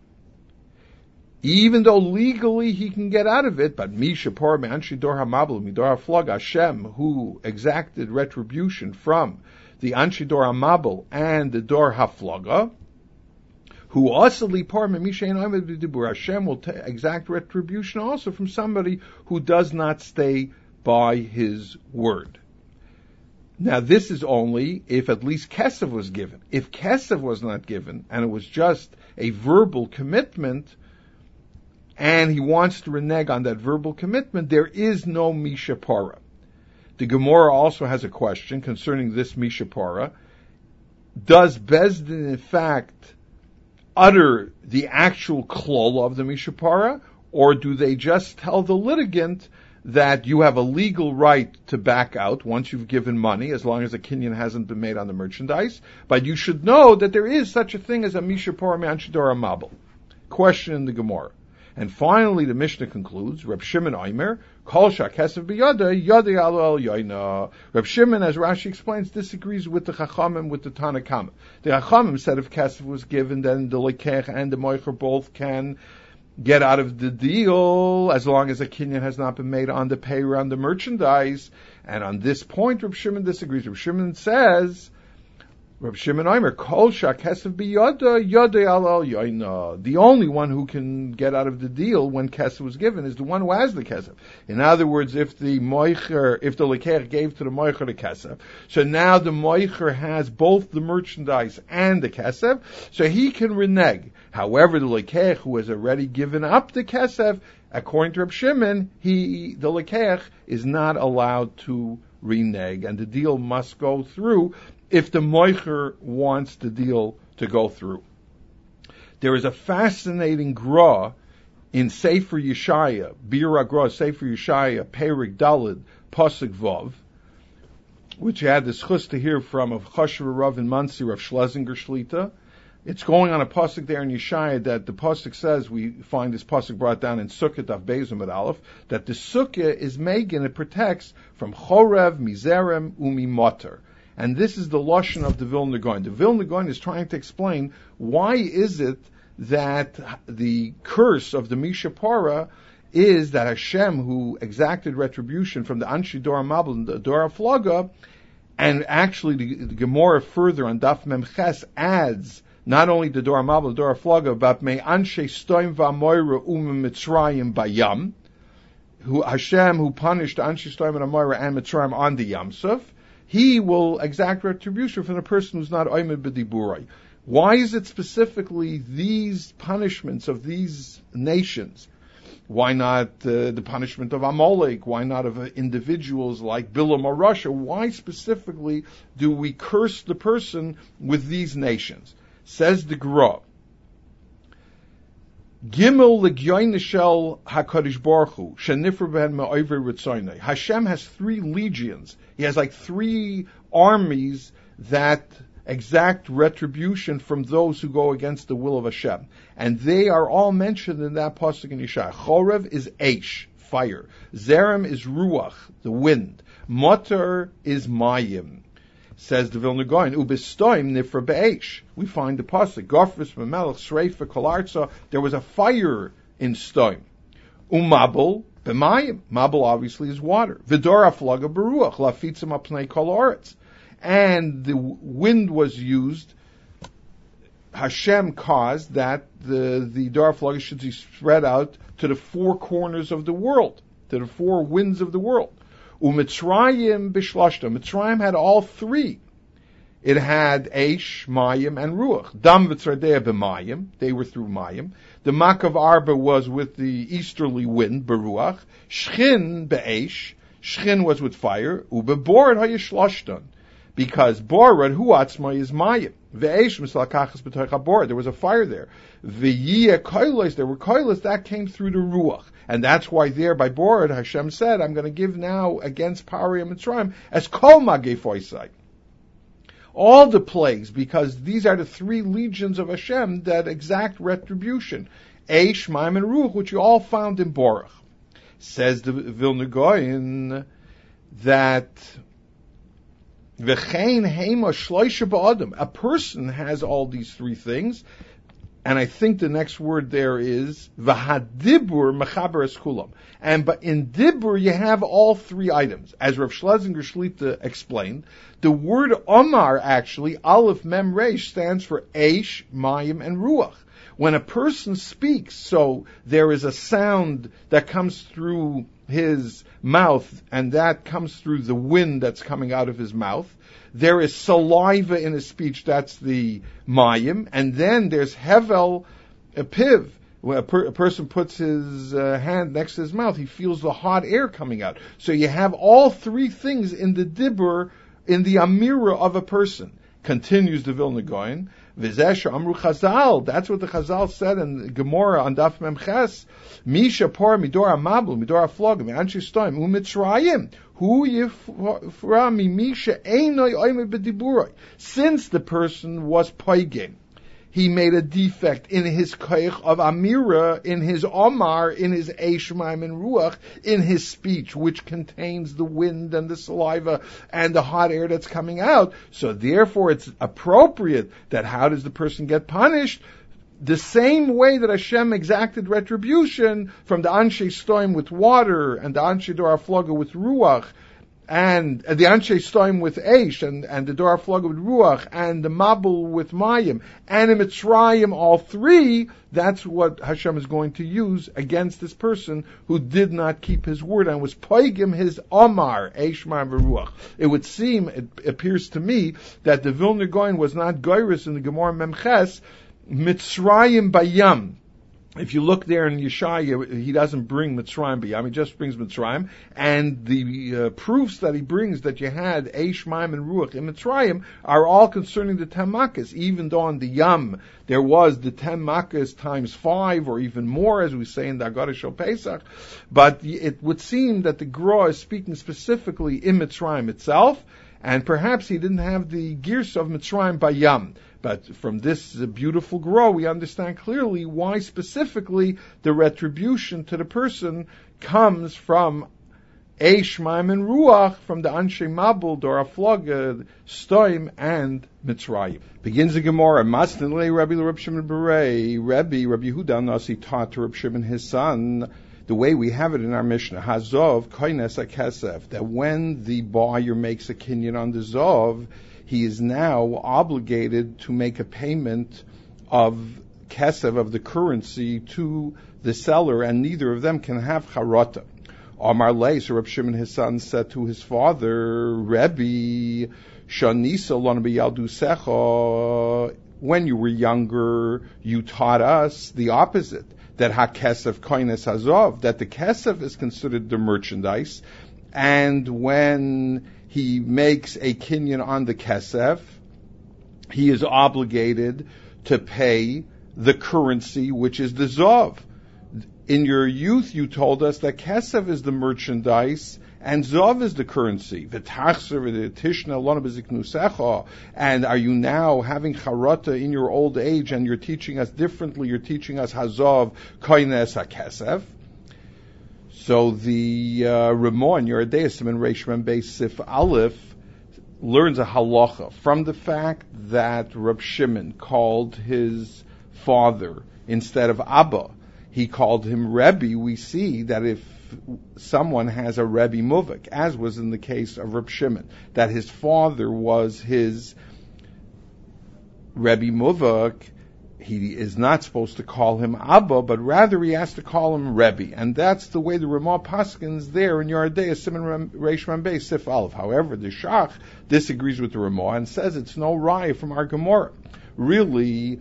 even though legally he can get out of it, but Misha Por Me'anshi Dor HaMabel Midor HaFlog Hashem, who exacted retribution from the Anshi Dor HaMabel and the Dor HaFloga, who also Lipor Me'misha Ein Dibur Hashem will exact retribution also from somebody who does not stay by his word. Now this is only if at least Kesef was given. If Kesef was not given, and it was just a verbal commitment, and he wants to renege on that verbal commitment, there is no Misha Para. The Gemara also has a question concerning this Misha Para. Does Bezdin in fact utter the actual klol of the Misha Para, or do they just tell the litigant that you have a legal right to back out once you've given money, as long as a kinyan hasn't been made on the merchandise, but you should know that there is such a thing as a Misha Para Me'anshidor HaMabel? Question in the Gemara. And finally, the Mishnah concludes, Reb Shimon Omer, Kol Shakesef B'Yada, Yada Alo El Yoina. Reb Shimon, as Rashi explains, disagrees with the Chachamim, with the Tanna Kama. The Chachamim said if Kesef was given, then the Lekech and the Moicher both can get out of the deal, as long as a kinyan has not been made on the payroll, on the merchandise. And on this point, Reb Shimon disagrees. Reb Shimon says, Reb Shimon Omer, Kol Shakesef Biyada Yada Al Yoina. The only one who can get out of the deal when kesef was given is the one who has the kesef. In other words, if the lekeach gave to the moicher the kesef, so now the moicher has both the merchandise and the kesef, so he can renege. However, the lekeach who has already given up the kesef, according to Reb Shimon, the lekeach is not allowed to renege, and the deal must go through if the moicher wants the deal to go through. There is a fascinating gra in Sefer Yeshaya, Bira Gra, Sefer Yeshaya, Perik Dalid, Pasuk Vav, which you had the schus to hear from of Choshev Rav and Mansir of Schlesinger Shlita. It's going on a pasuk there in Yeshaya that the pasuk says, we find this pasuk brought down in Sukkot of Bezim at Aleph, that the sukkah is megan, it protects from Chorev, Mizerem, Umi Motor. And this is the lashon of the Vilna Gaon. The Vilna Gaon is trying to explain why is it that the curse of the Mishapara is that Hashem, who exacted retribution from the Anshi Dora Mabel and the Dora Flaga, and actually the Gemara further on Daf Mem Ches adds not only the Dora Mabel, the Dora Flaga, but me Anshe Stoim V'Amoira Mitzrayim Bayam, who Hashem, who punished Anshe Stoim and Amoira and Mitzrayim on the Yamsuf, he will exact retribution from the person who's not Oymed B'Diburai. Why is it specifically these punishments of these nations? Why not the punishment of Amalek? Why not of individuals like Bilam or Russia? Why specifically do we curse the person with these nations? Says the Gra. Gimel legyoinishel HaKadosh Baruch Hu shenifra ben me'over ritzoynei. Hashem has 3 legions. He has like 3 armies that exact retribution from those who go against the will of Hashem. And they are all mentioned in that pasuk in Yeshaya. Chorev is Eish, fire. Zerem is Ruach, the wind. Motor is Mayim. Says the Vilna Gaon, Ubistoim nifra be'esh. We find the pasuk, Gofris memelech Sreifa Kolarza. There was a fire in Stoim. Umabel b'mayim. Mabel obviously is water. Vidora flaga beruach lafitzim apnei kol haaretz. And the wind was used. Hashem caused that the Dora flaga should be spread out to the 4 corners of the world, to the 4 winds of the world. Umitzrayim b'shlashta. Mitzrayim had all 3. It had Eish, Mayim, and Ruach. Dam v'tzardea b'Mayim. They were through Mayim. The Makav Arba was with the easterly wind, Beruach. Shchin b'Eish. Shchin was with fire. Ubeborad hayishlashtan. Because Borad, Huatzma, is Mayim. Ve'esh mislakachas b'toich haborad. There was a fire there. Ve'yeh koilos. There were koilos. That came through the Ruach. And that's why there by Borad, Hashem said, I'm going to give now against Pari and Mitzrayim as kol magefoisai. All the plagues, because these are the 3 legions of Hashem that exact retribution. Eish, Mayim, and Ruach, which you all found in Baruch. Says the Vilna Gaon that V'chein heima shloisha ba'adam. A person has all these 3 things, and I think the next word there is v'hadibur mechaber es kulam. But in dibur you have all 3 items, as Rav Schlesinger Shlita explained. The word Omar actually, Aleph Mem Reish, stands for Eish, Mayim, and Ruach. When a person speaks, so there is a sound that comes through his mouth, and that comes through the wind that's coming out of his mouth. There is saliva in his speech, that's the mayim, and then there's hevel, a piv. When a person puts his hand next to his mouth, he feels the hot air coming out. So you have all 3 things in the dibur, in the amira of a person. Continues the Vilna Gaon. V'zesh amru Chazal. That's what the Chazal said in Gemara on Daf Mem Ches. Misha por midora mabul, midora flogim, anshi stoim, umitzrayim. Hu yifra mi misha einoi oime b'diburoi. Since the person was poigim, he made a defect in his koich of amira, in his omar, in his eishmaim and ruach, in his speech, which contains the wind and the saliva and the hot air that's coming out. So therefore it's appropriate that how does the person get punished? The same way that Hashem exacted retribution from the Anshe Stoim with water and the Anshe Dora Flaga with ruach, and the Anshe Stoim with Eish, and the Dor Flog with Ruach, and the Mabul with Mayim, and in Mitzrayim, all three, that's what Hashem is going to use against this person who did not keep his word and was poigim his Omar, Eish Mayim Ruach. It would seem, it appears to me, that the Vilna Gaon was not Goyrus in the Gemara Memches, Mitzrayim Bayam. If you look there in Yeshaya, he doesn't bring Mitzrayim B'yam, he just brings Mitzrayim, and the proofs that he brings that you had Eish, Mayim, and Ruach in Mitzrayim are all concerning the 10 Makkos, even though on the Yam there was the 10 Makkos times 5 or even more, as we say in the Haggadah Shel Pesach, but it would seem that the Gra is speaking specifically in Mitzrayim itself, and perhaps he didn't have the Girs of Mitzrayim Bayam. But from this beautiful Gra, we understand clearly why specifically the retribution to the person comes from Eish, Mayim, and Ruach, from the Anshe Mabul, Dor Aflog, Stoim, and Mitzrayim. Begins the Gemara, Mastin Le Rabbi Reb Shimon Berei, Rabbi Yehuda Nasi taught to Reb Shimon his son, the way we have it in our Mishnah, Hazov, Koines HaKesef, that when the buyer makes a kinyan on the Zov, he is now obligated to make a payment of kesef, of the currency, to the seller, and neither of them can have charata. Amar Lei, so Reb Shimon his son said to his father, Rebbe, Shanisa lon b'yaldusecha, when you were younger, you taught us the opposite, that ha-kesef koines hazov, that the kesef is considered the merchandise, and when he makes a kinyan on the kesef, he is obligated to pay the currency, which is the zov. In your youth, you told us that kesef is the merchandise and zov is the currency. And are you now having charata in your old age, and you're teaching us differently? You're teaching us hazov koines hakesef. So the Ramon, Yeridei Siman Reish Mem Beis Sif Aleph, learns a halacha from the fact that Reb Shimon called his father, instead of Abba, he called him Rebbe. We see that if someone has a Rebbe Muvik, as was in the case of Reb Shimon, that his father was his Rebbe Muvik, he is not supposed to call him Abba, but rather he has to call him Rebbe. And that's the way the Ramah Paskins there in Yeridei Siman Reish Mem Beis Sif Aleph. However, the Shach disagrees with the Ramah and says it's no raya from our Gemara. Really,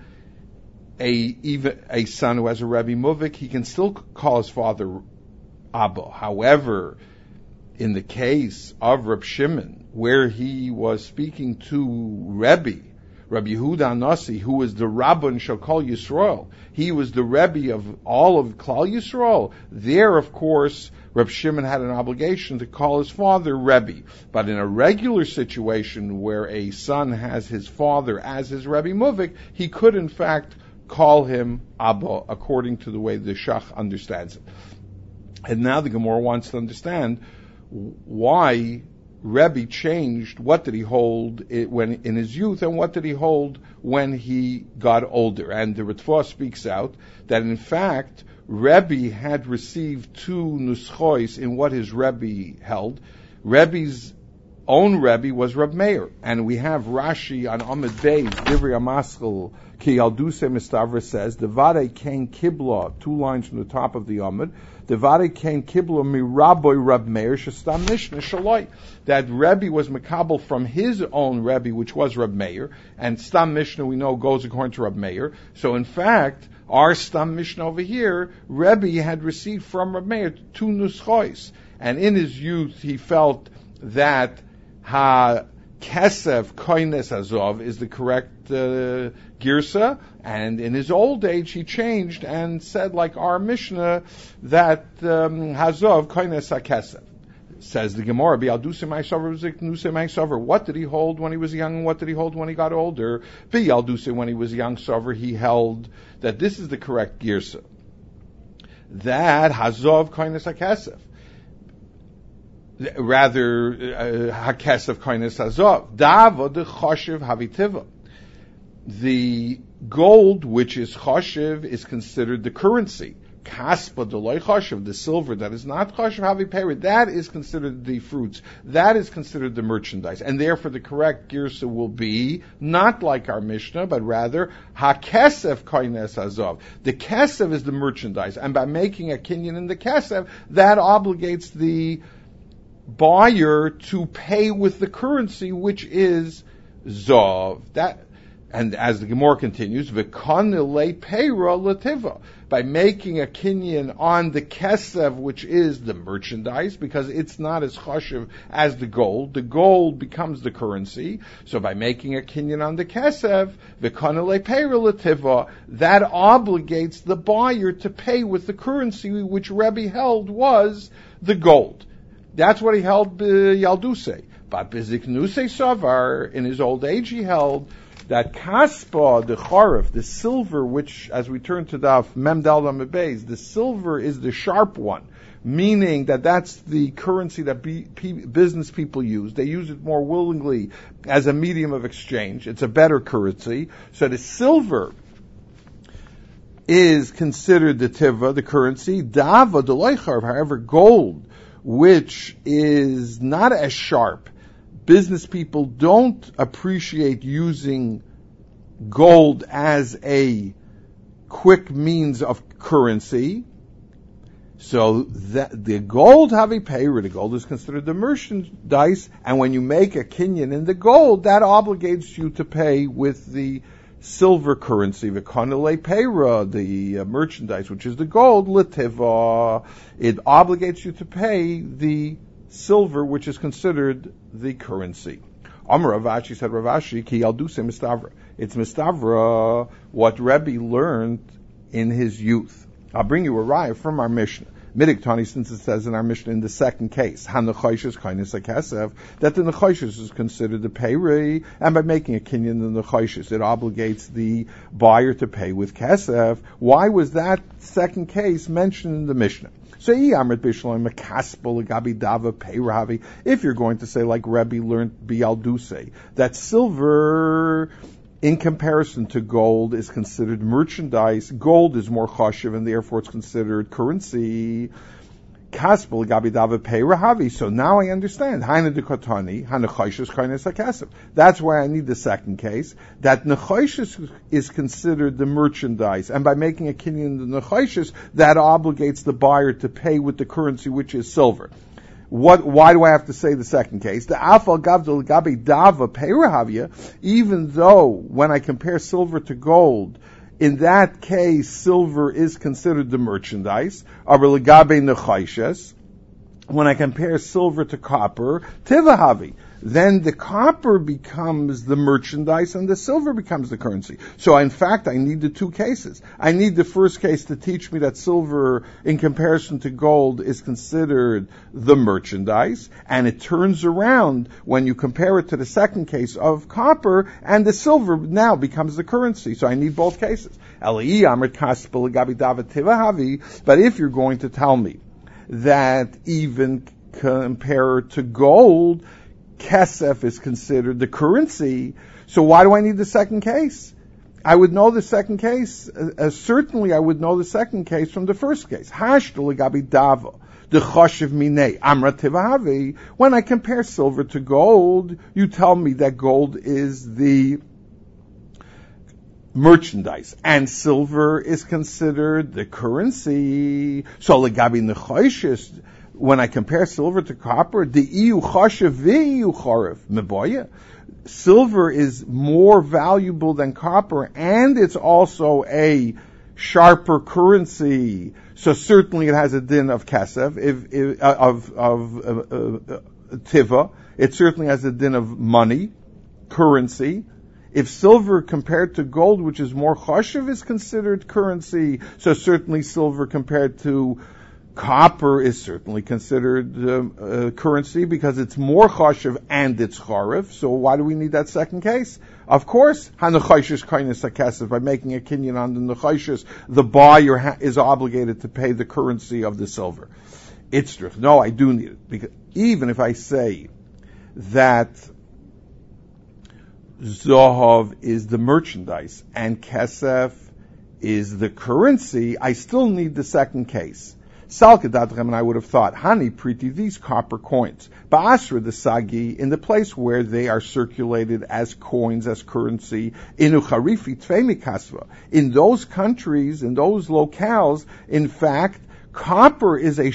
even a son who has a Rebbe Muvik, he can still call his father Abba. However, in the case of Reb Shimon, where he was speaking to Rebbe, Rabbi Yehuda Nasi, who was the Rabban shall call Yisrael, he was the Rebbe of all of Klal Yisrael. There, of course, Reb Shimon had an obligation to call his father Rebbe. But in a regular situation where a son has his father as his Rebbe Muvik, he could in fact call him Abba, according to the way the Shach understands it. And now the Gemara wants to understand why Rebbe changed. What did he hold when in his youth, and what did he hold when he got older? And the Ritva speaks out that in fact Rebbe had received two nuschois in what his Rebbe held. Rebbe's own Rebbe was Reb Meir, and we have Rashi on Amud Beis, Divrei Amaschal Ki Yalduse Mistavra says, Devade Kain Kibla, 2 lines from the top of the Amud, Devade Kain Kibla mi Rabbi Reb Meir Shestam Mishnah Shaloi, that Rebbe was Makabel from his own Rebbe, which was Reb Meir, and Stam Mishnah we know goes according to Reb Meir. So in fact, our Stam Mishnah over here, Rebbe had received from Reb Meir 2 nuschois, and in his youth he felt that ha-kesef koines hazov is the correct girsa, and in his old age he changed and said, like our Mishnah, that hazov koines ha-kesef. Says the Gemara, B'yalduse ma'asaver ziknuse ma'asaver. What did he hold when he was young, and what did he hold when he got older? B'yalduse, when he was young saver, he held that this is the correct girsa, that hazov koines ha-kesef. Rather, hakesef koines hazov. Dava de choshev havitiva. The gold, which is choshev, is considered the currency. Kaspa deloy chashav, the silver that is not chashav havi peri, that is considered the fruits. That is considered the merchandise. And therefore the correct girsa will be not like our Mishnah, but rather hakesef koines azov. The kesef is the merchandise. And by making a kinyan in the kesef, that obligates the buyer to pay with the currency, which is zov. And as the Gemara continues, v'kanile peira lativa, by making a kinyan on the kesef, which is the merchandise, because it's not as chashiv as the gold becomes the currency. So by making a kinyan on the kesef, v'kanile peira lativa, that obligates the buyer to pay with the currency which Rebbe held was the gold. That's what he held Yalduse. But Biziknuse Savar, in his old age, he held that kaspa, the charif, the silver, which, as we turn to Daf Mem Dal Lamed Beis, the silver is the sharp one, meaning that that's the currency that business people use. They use it more willingly as a medium of exchange. It's a better currency. So the silver is considered the tiva, the currency. Dava, the loicharv, however, gold, which is not as sharp. Business people don't appreciate using gold as a quick means of currency. So the gold havi peira, the gold is considered the merchandise, and when you make a kinyan in the gold, that obligates you to pay with the silver currency, v'kanile peira, the merchandise, which is the gold, litiva, it obligates you to pay the silver, which is considered the currency. Amar Ravashi said, Ravashi, ki yalduse mistavra. It's mistavra, what Rebbe learned in his youth. I'll bring you a raya from our Mishnah. Midiktani, since it says in our Mishnah in the second case, hanachoshes kainis hakesef, that the nachoshes is considered the payre, and by making a kinyan in the nachoshes, it obligates the buyer to pay with kesef. Why was that second case mentioned in the Mishnah? So, if you're going to say like Rebbe learned Bialduse, that silver in comparison to gold is considered merchandise, gold is more chashiv and therefore it's considered currency. So now I understand. That's why I need the second case. That nechoshes is considered the merchandise, and by making a kinyan in the nechoshes, that obligates the buyer to pay with the currency, which is silver. Why do I have to say the second case? The afal gavdol gabi dava peirahavia, even though when I compare silver to gold, in that case, silver is considered the merchandise. When I compare silver to copper, tivahavi, then the copper becomes the merchandise and the silver becomes the currency. So in fact, I need the two cases. I need the first case to teach me that silver, in comparison to gold, is considered the merchandise, and it turns around when you compare it to the second case of copper, and the silver now becomes the currency. So I need both cases. But if you're going to tell me that even compared to gold, kesef is considered the currency, so why do I need the second case? I would know the second case, certainly I would know the second case from the first case. When I compare silver to gold, you tell me that gold is the merchandise, and silver is considered the currency. So legabi nechoshes, when I compare silver to copper, the iu chashav v'iu charif meboya, silver is more valuable than copper, and it's also a sharper currency. So certainly it has a din of kesef, tiva. It certainly has a din of money, currency. If silver compared to gold, which is more chashiv, is considered currency, so certainly silver compared to copper is certainly considered currency because it's more chashiv and it's charif. So why do we need that second case? Of course, hanachoshes kainis hakesef, by making a kinyan on the nechoshes, the buyer is obligated to pay the currency of the silver. Itzrich, no, I do need it, because even if I say that Zohav is the merchandise and Kesef is the currency, I still need the second case. Salkadatchem, and I would have thought, Hani Priti, these copper coins. Ba'asra the Sagi, in the place where they are circulated as coins, as currency, Inu Harifi Tvemi Kasva. In those countries, in those locales, in fact, copper is a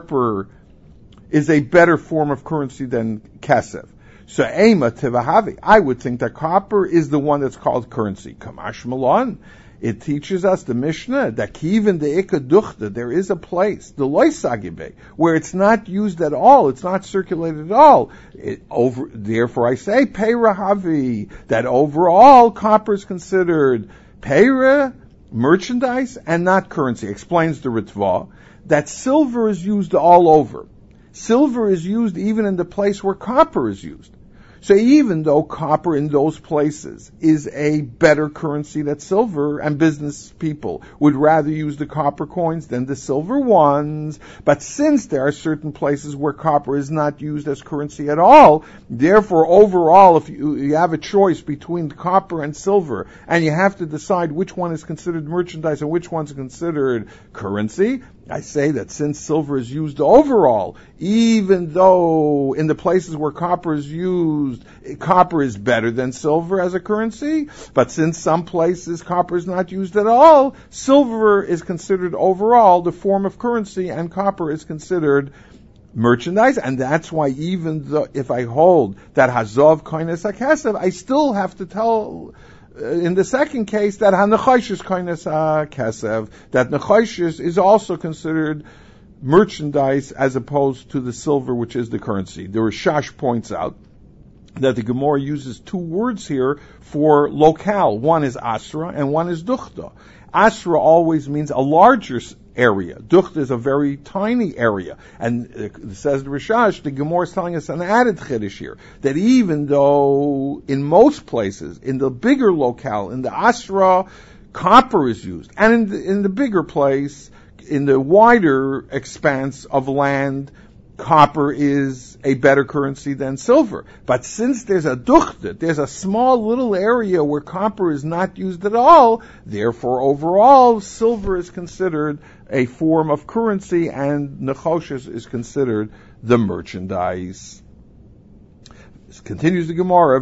better form of currency than kesef. So Ema Tevahavi, I would think that copper is the one that's called currency. Kamash Malon. It teaches us, the Mishnah, that even the Ikaduchta, there is a place, the Loisagibe, where it's not used at all, it's not circulated at all. Therefore I say, Peirahavi, that overall copper is considered Peira, merchandise, and not currency. Explains the Ritva, that silver is used all over. Silver is used even in the place where copper is used. So even though copper in those places is a better currency than silver, and business people would rather use the copper coins than the silver ones, but since there are certain places where copper is not used as currency at all, therefore overall, if you have a choice between copper and silver, and you have to decide which one is considered merchandise and which one's considered currency, I say that since silver is used overall, even though in the places where copper is used, copper is better than silver as a currency, but since some places copper is not used at all, silver is considered overall the form of currency and copper is considered merchandise, and that's why even though if I hold that Hazov Koines HaKesef, I still have to tell in the second case that Hanechoshes Koines HaKesef, that Nechoshes is also considered merchandise as opposed to the silver, which is the currency. The Rishash points out that the Gemara uses two words here for locale. One is Asra and one is Duchta. Asra always means a larger area. Duchta is a very tiny area. And says the Rishash, the Gemara is telling us an added chiddush here, that even though in most places, in the bigger locale, in the Asra, copper is used, and in the bigger place, in the wider expanse of land, copper is a better currency than silver. But since there's a duchta, there's a small little area where copper is not used at all, therefore overall silver is considered a form of currency and nechoshes is considered the merchandise. Continues the Gemara,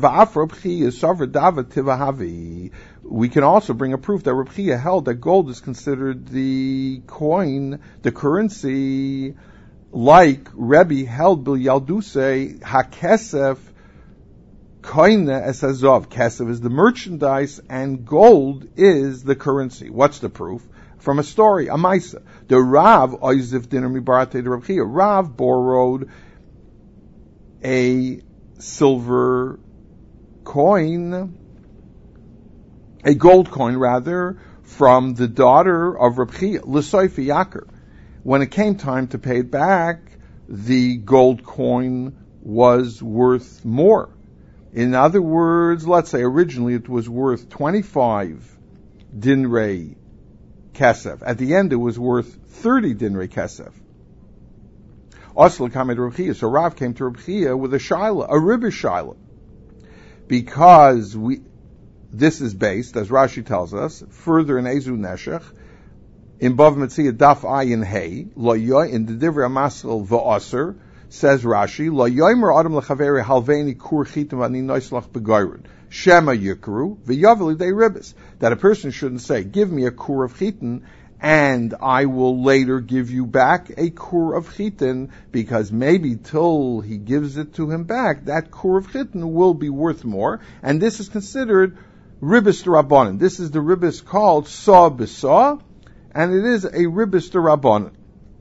we can also bring a proof that Reb Chia held that gold is considered the coin, the currency, like Rebbe held bil Yalduse hakesef koine es hazov. Kesef is the merchandise and gold is the currency. What's the proof? From a story, a Maisa. The Rav oizif dinner mibarate the Reb Chia. Rav borrowed a silver coin, a gold coin rather, from the daughter of Reb Chia, L'soifi Yakar. When it came time to pay it back, the gold coin was worth more. In other words, let's say originally it was worth 25 dinrei kesef. At the end it was worth 30 dinrei kesef. So Rav came to Reb Chia with a shaila, a ribbish shaila. Because this is based, as Rashi tells us, further in Ezu Neshech, in Bav Metzia Daf Ayin Hey, in the Divrei Amasel V'Aser, says Rashi, Lo yoimer adam lechaveri halveini kur chitim ani noislach begoyrun. Shema yikru, v'yavel idei ribbis. That a person shouldn't say, give me a kur of chitin, and I will later give you back a kur of chitin, because maybe till he gives it to him back, that kur of chitin will be worth more, and this is considered ribbis d'Rabbanan. This is the ribbis called saw b'saw, and it is a ribbis d'Rabbanan.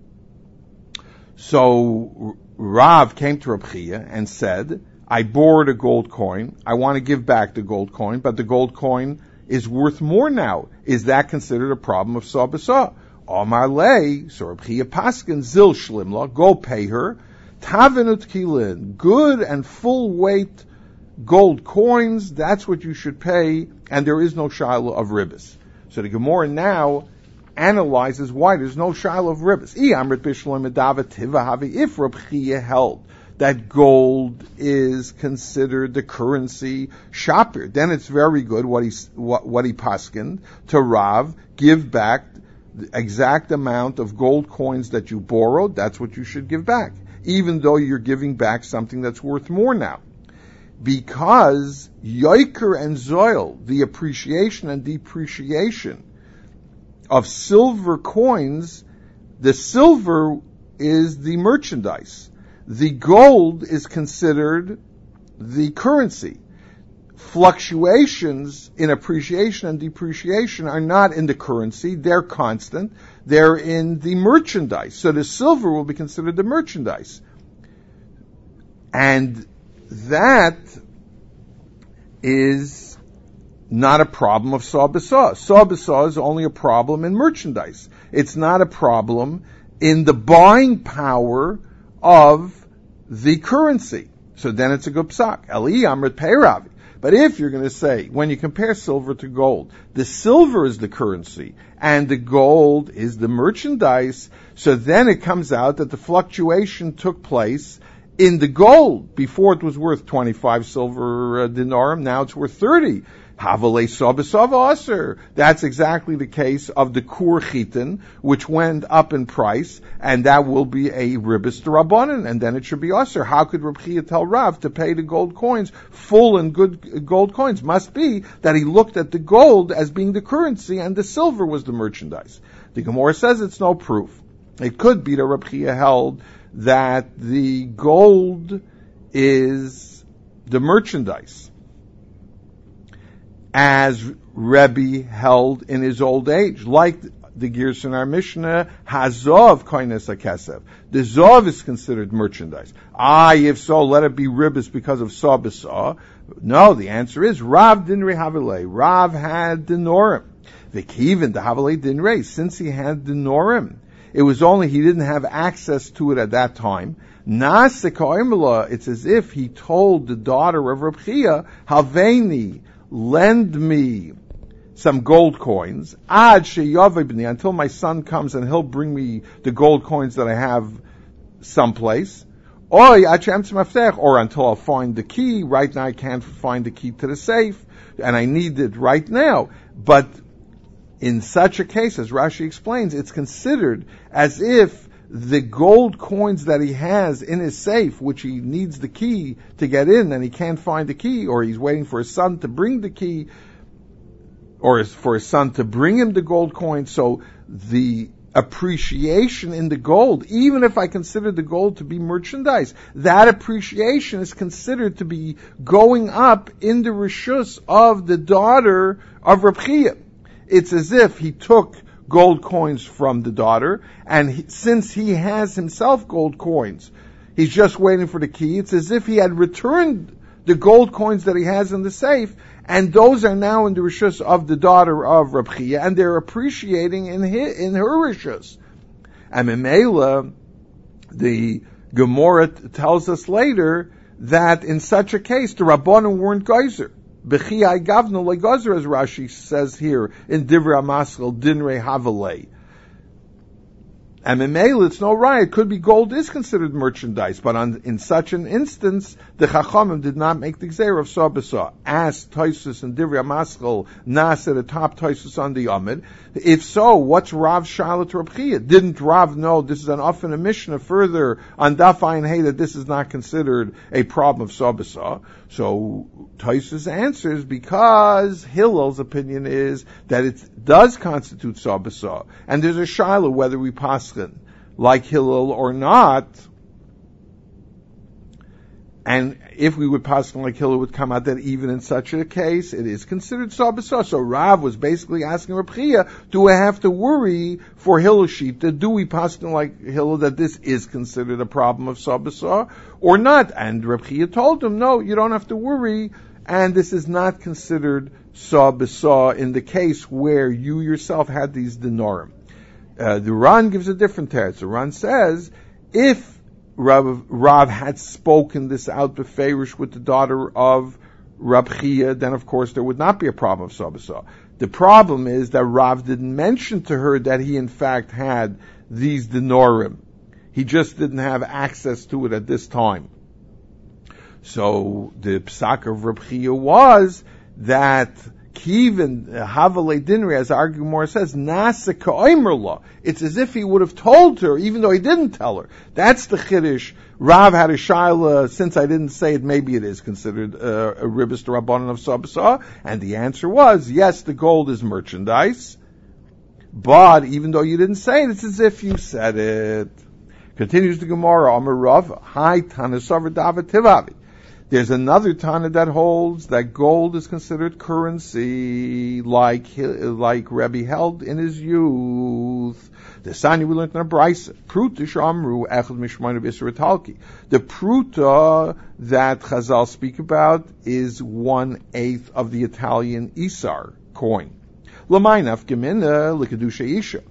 So Rav came to Reb Chia and said, I borrowed a gold coin, I want to give back the gold coin, but the gold coin is worth more now. Is that considered a problem of saw b'saw? Omar lei, so Reb Chia paskin zil shlimla, go pay her, tavenut kilin, good and full weight gold coins, that's what you should pay, and there is no shiloh of ribbis. So the Gemara now analyzes why there's no shiloh of ribbis. If Reb Chia held that gold is considered the currency shapir. Then it's very good what he paskined to Rav, give back the exact amount of gold coins that you borrowed. That's what you should give back, even though you're giving back something that's worth more now. Because yoiker and zoil, the appreciation and depreciation of silver coins, the silver is the merchandise. The gold is considered the currency. Fluctuations in appreciation and depreciation are not in the currency, they're constant, they're in the merchandise. So the silver will be considered the merchandise. And that is not a problem of saw b'saw. Saw b'saw is only a problem in merchandise. It's not a problem in the buying power of the currency. So then it's a good psak. Eli amrit peiravi. But if you're going to say, when you compare silver to gold, the silver is the currency and the gold is the merchandise, so then it comes out that the fluctuation took place in the gold. Before it was worth 25 silver dinarim, now it's worth 30. Havalei sav aser. That's exactly the case of the kur chitin, which went up in price, and that will be a ribis d'Rabbanan, and then it should be aser. How could Reb Chia tell Rav to pay the gold coins, full and good gold coins? Must be that he looked at the gold as being the currency, and the silver was the merchandise. The Gemara says it's no proof. It could be that Reb Chia held that the gold is the merchandise, as Rebbe held in his old age, like the Gerson in our Mishnah, Hazov koines hakesef. The Zov is considered merchandise. If so, let it be ribbis because of saw b'saw. No, the answer is Rav dinrei havilei. Rav had dinorim. V'kivin the havilei dinrei. Since he had dinorim, it was only he didn't have access to it at that time. It's as if he told the daughter of Reb Chia, Haveni, lend me some gold coins, until my son comes and he'll bring me the gold coins that I have someplace, or until I'll find the key. Right now I can't find the key to the safe, and I need it right now. But in such a case, as Rashi explains, it's considered as if the gold coins that he has in his safe, which he needs the key to get in, and he can't find the key, or he's waiting for his son to bring the key, or for his son to bring him the gold coins. So the appreciation in the gold, even if I consider the gold to be merchandise, that appreciation is considered to be going up in the rishus of the daughter of Reb Chia. It's as if he took gold coins from the daughter, and since he has himself gold coins, he's just waiting for the key. It's as if he had returned the gold coins that he has in the safe, and those are now in the rishus of the daughter of Reb Chia, and they're appreciating in her rishus. And Memela, the Gemara tells us later that in such a case, the Rabbanim weren't geyser. B'chiyai gavnu legazer, as Rashi says here in Divrei HaMaskal Dinrei Havalei. And in Memela, it's no right. It could be gold is considered merchandise, but in such an instance, the Chachamim did not make the gzeira of saw b'saw. As Tosfos and Divrei HaMaskal nas at the top Tosfos on the Amid. If so, what's Rav Shalat Reb Chia? Didn't Rav know this is an often a Mishnah further on Daf Ayin Hey that this is not considered a problem of saw b'saw? So Tosfos answers because Hillel's opinion is that it does constitute saw b'saw, and there's a shaila whether we paschen like Hillel or not. And if we would paschen like Hillel, would come out that even in such a case, it is considered saw b'saw. So Rav was basically asking Reb Chia, do I have to worry for Hillel's shita? Do we paschen like Hillel that this is considered a problem of saw b'saw or not? And Reb Chia told him, no, you don't have to worry, and this is not considered saw b'saw in the case where you yourself had these dinarim. The Ran gives a different teretz. The Ran says, if Rav had spoken this out beferish with the daughter of Reb Chia, then of course there would not be a problem of saw b'saw. The problem is that Rav didn't mention to her that he in fact had these dinarim. He just didn't have access to it at this time. So the psak of Reb Chia was that Kivin Havale Dinri, as Argumor says, Nasa Ka'omerla. It's as if he would have told her, even though he didn't tell her. That's the Chiddush. Rav had a shaila, since I didn't say it, maybe it is considered a ribis to Rabbanan of Sabasa. And the answer was, yes, the gold is merchandise. But even though you didn't say it, it's as if you said it. Continues the Gemara, Amar Rav, Hai Tanasavar David Tivavi. There's another Tana that holds that gold is considered currency, like Rebbe held in his youth. The Sani we learned in a Brisa. Pruta Shamru Echad Mishmanu B'Isra Talki. The Pruta that Chazal speak about is 1/8 of the Italian Isar coin. L'maynaf Gemina L'Kedusha Isha.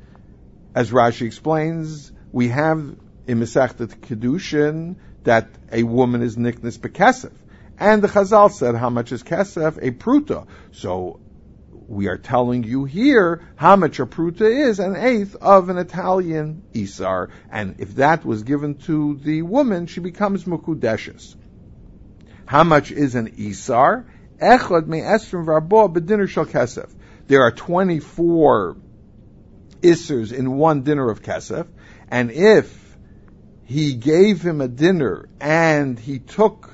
As Rashi explains, we have in Masechet Kedushin that a woman is niknas bekesef. And the Chazal said, how much is kesef? A pruta. So we are telling you here how much a pruta is, 1/8 of an Italian isar. And if that was given to the woman, she becomes mukudeshes. How much is an isar? Echad me esrim varbo b'dinner shel kesef. There are 24 isars in one dinner of kesef. And if he gave him a dinner and he took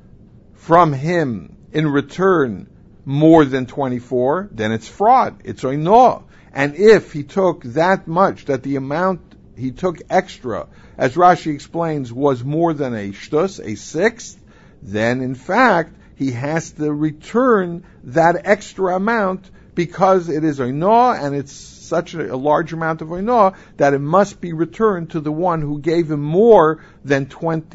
from him in return more than 24, then it's fraud. It's oino. And if he took that much, that the amount he took extra, as Rashi explains, was more than a shtus, a sixth, then in fact he has to return that extra amount because it is oino and it's such a large amount of oinah that it must be returned to the one who gave him more than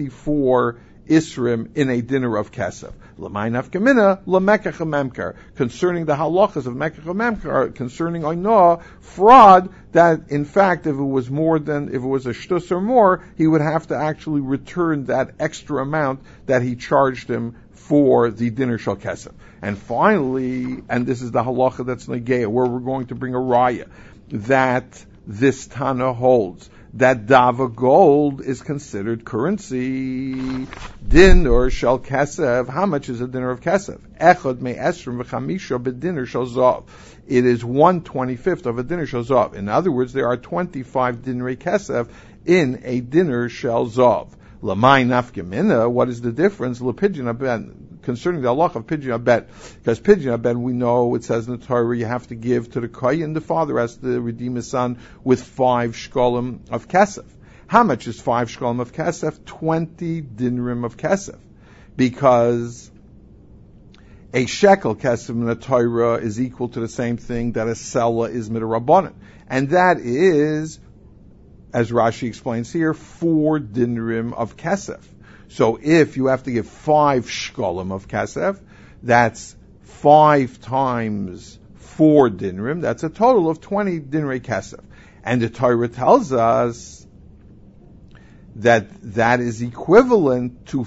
24 isrim in a dinner of kesef. L'maynaf gemina l'mekach memkar. Concerning the halachas of mekach memkar, concerning oinah, fraud, that in fact if it was a shtus or more, he would have to actually return that extra amount that he charged him for the dinner shel kesef. And finally, and this is the halacha that's negeya, where we're going to bring a raya, that this Tana holds that dava gold is considered currency. Dinner shel kesef. How much is a dinner of kesef? Echad me esrim v'chamisha b'dinner shel zav. It is 1/25 of a dinner shel zav. In other words, there are 25 dinner kesef in a dinner shel zav. Lamai nafkamina, what is the difference? Lepidyon aben, concerning the halach of pidyon abet, because pidyon aben, we know it says in the Torah you have to give to the kohen, the father has to redeem his son with 5 shkolim of kesef. How much is 5 shkolim of kesef? 20 dinrim of kesef, because a shekel kesef in the Torah is equal to the same thing that a sela is midrabanan, and that is, as Rashi explains here, 4 dinrim of kesef. So if you have to give 5 shkolim of kesef, that's 5 times 4 dinrim, that's a total of 20 dinrei kesef. And the Torah tells us that that is equivalent to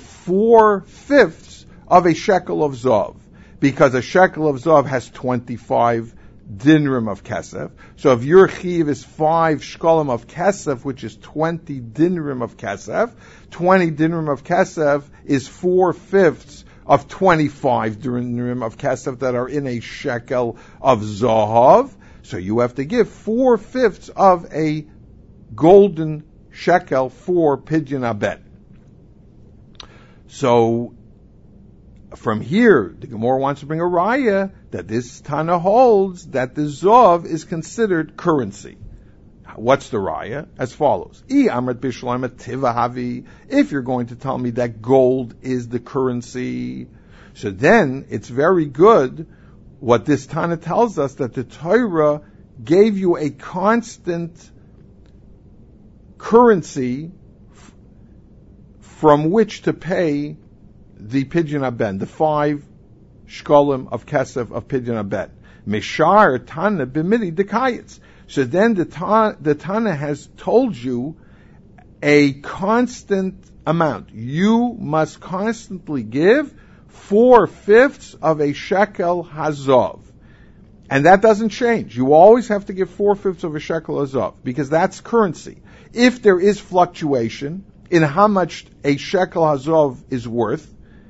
4/5 of a shekel of zav, because a shekel of zav has 25 dinrim of kesef. So if your chiv is 5 shkolim of kesef, which is 20 dinrim of kesef, 20 dinrim of kesef is 4/5 of 25 dinrim of kesef that are in a shekel of zahav. So you have to give 4/5 of a golden shekel for pidyon abet. So from here, the Gemara wants to bring a raya that this Tana holds that the Zov is considered currency. What's the raya? As follows. If you're going to tell me that gold is the currency, so then it's very good what this Tana tells us, that the Torah gave you a constant currency from which to pay the pidyon aben, the 5 shkolim of kesef of pidyon aben. Meshar Tana b'midi dekayitz. So then the Tana has told you a constant amount. You must constantly give 4/5 of a shekel hazov. And that doesn't change. You always have to give 4/5 of a shekel hazov, because that's currency. If there is fluctuation in how much a shekel hazov is worth,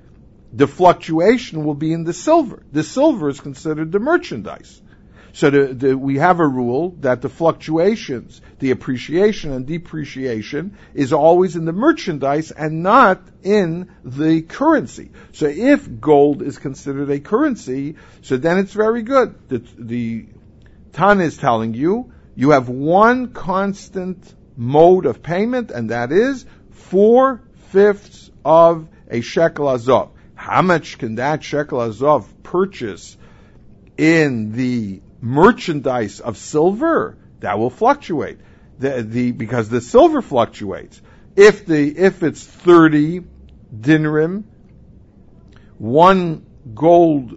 the fluctuation will be in the silver. The silver is considered the merchandise. So we have a rule that the fluctuations, the appreciation and depreciation, is always in the merchandise and not in the currency. So if gold is considered a currency, so then it's very good. The Tana is telling you, you have one constant mode of payment, and that is 4/5 of a shekel azov. How much can that shekel azov purchase in the merchandise of silver? That will fluctuate. Because the silver fluctuates. If it's 30 dinrim, one gold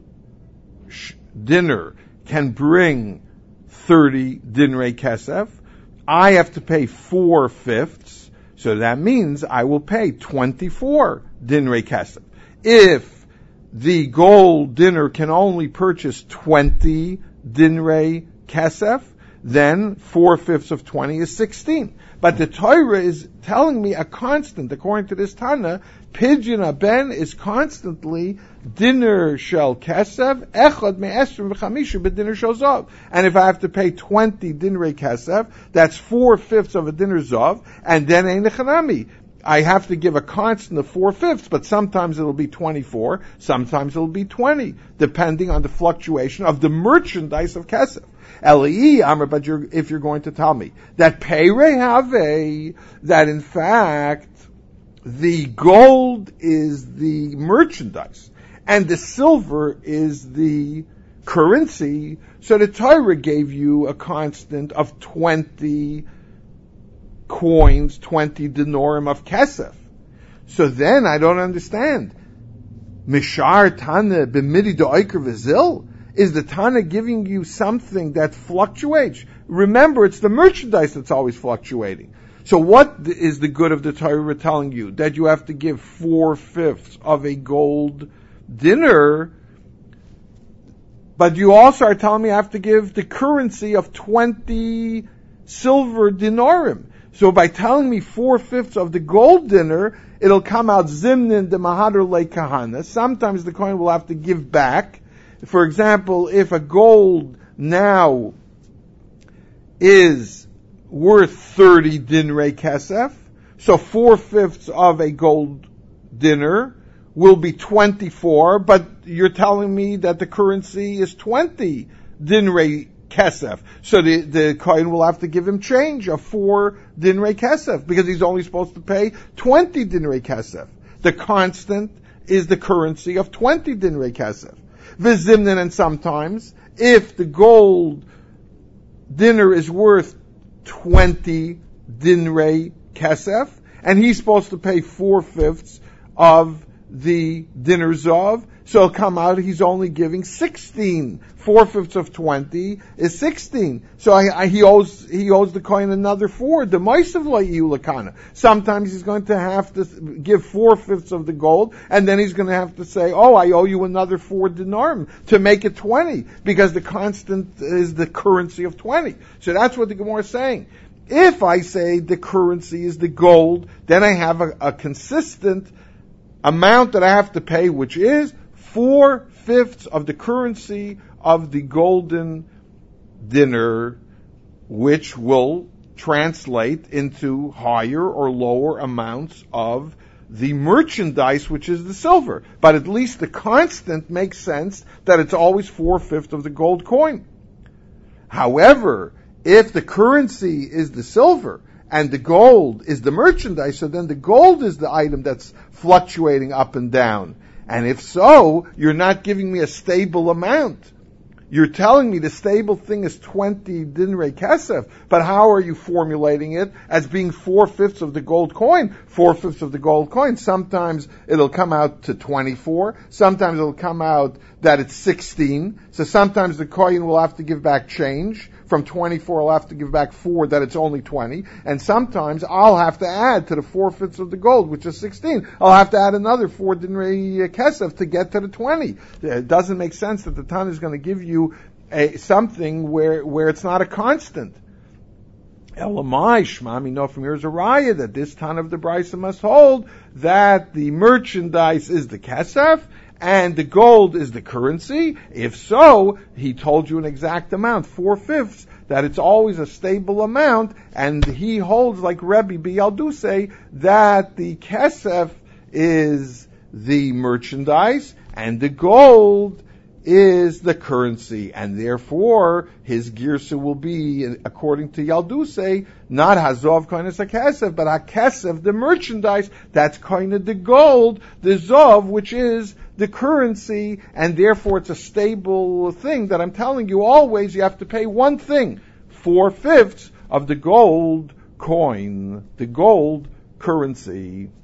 dinar can bring 30 dinrei kesef. I have to pay 4/5, so that means I will pay 24 dinrei kesef. If the gold dinar can only purchase 20 dinrei kesef, then 4/5 of 20 is 16. But the Torah is telling me a constant, according to this Tana, Pidyon Aben is constantly dinar shel kesef, echad me'esrim v'chamisha b'dinar shel zav. And if I have to pay 20 dinrei kesef, that's 4/5 of a dinar zav, and then ein echanami. I have to give a constant of 4/5, but sometimes it'll be 24, sometimes it'll be 20, depending on the fluctuation of the merchandise of kesef. Eli Amr, but if you're going to tell me that Peirei Have, that in fact the gold is the merchandise and the silver is the currency, so the Torah gave you a constant of 20 coins, 20 dinorim of kesef. So then I don't understand. Mishar Tana b'midi do'ikr v'zil? Is the Tana giving you something that fluctuates? Remember, it's the merchandise that's always fluctuating. So what is the good of the Torah telling you? That you have to give 4/5 of a gold dinar, but you also are telling me I have to give the currency of 20 silver dinarim. So by telling me 4/5 of the gold dinar, it'll come out zimnin de mahadar le kahana. Sometimes the coin will have to give back. For example, if a gold now is worth 30 dinrei kesef, so 4/5 of a gold dinar will be 24, but you're telling me that the currency is 20 dinrei kesef. So the coin will have to give him change of 4 dinrei kesef, because he's only supposed to pay 20 dinrei kesef. The constant is the currency of 20 dinrei kesef. V'zimnin, and sometimes, if the gold dinar is worth 20 dinrei kesef, and he's supposed to pay 4/5 of the dinar zav, so it'll come out he's only giving 16. 4/5 of 20 is 16. So he owes the coin another 4. The ma'asav lo yiyu lakana. Sometimes he's going to have to give 4/5 of the gold, and then he's going to have to say, oh, I owe you another 4 dinarim to make it 20, because the constant is the currency of 20. So that's what the Gemara is saying. If I say the currency is the gold, then I have a consistent amount that I have to pay, which is 4/5 of the currency of the golden dinar, which will translate into higher or lower amounts of the merchandise, which is the silver. But at least the constant makes sense that it's always 4/5 of the gold coin. However, if the currency is the silver and the gold is the merchandise, so then the gold is the item that's fluctuating up and down. And if so, you're not giving me a stable amount. You're telling me the stable thing is 20 dinrei kesef, but how are you formulating it as being 4/5 of the gold coin? 4/5 of the gold coin. Sometimes it'll come out to 24. Sometimes it'll come out that it's 16. So sometimes the coin will have to give back change. From 24, I'll have to give back 4, that it's only 20. And sometimes I'll have to add to the 4/5 of the gold, which is 16. I'll have to add another 4 dinrei kesef to get to the 20. It doesn't make sense that the Tana is going to give you something where it's not a constant. Elamai, Shmami, know from here is a raya that this Tana of the Brisa must hold that the merchandise is the kesef and the gold is the currency? If so, he told you an exact amount, 4/5, that it's always a stable amount, and he holds, like Rebbe Biyaldusei, that the kesef is the merchandise, and the gold is the currency, and therefore his girsa will be, according to Yaldusei, not Hazov Koines HaKesef, but HaKesef, the merchandise, that's kind of the gold, the Zov, which is the currency, and therefore it's a stable thing that I'm telling you always you have to pay one thing, 4/5 of the gold coin, the gold currency.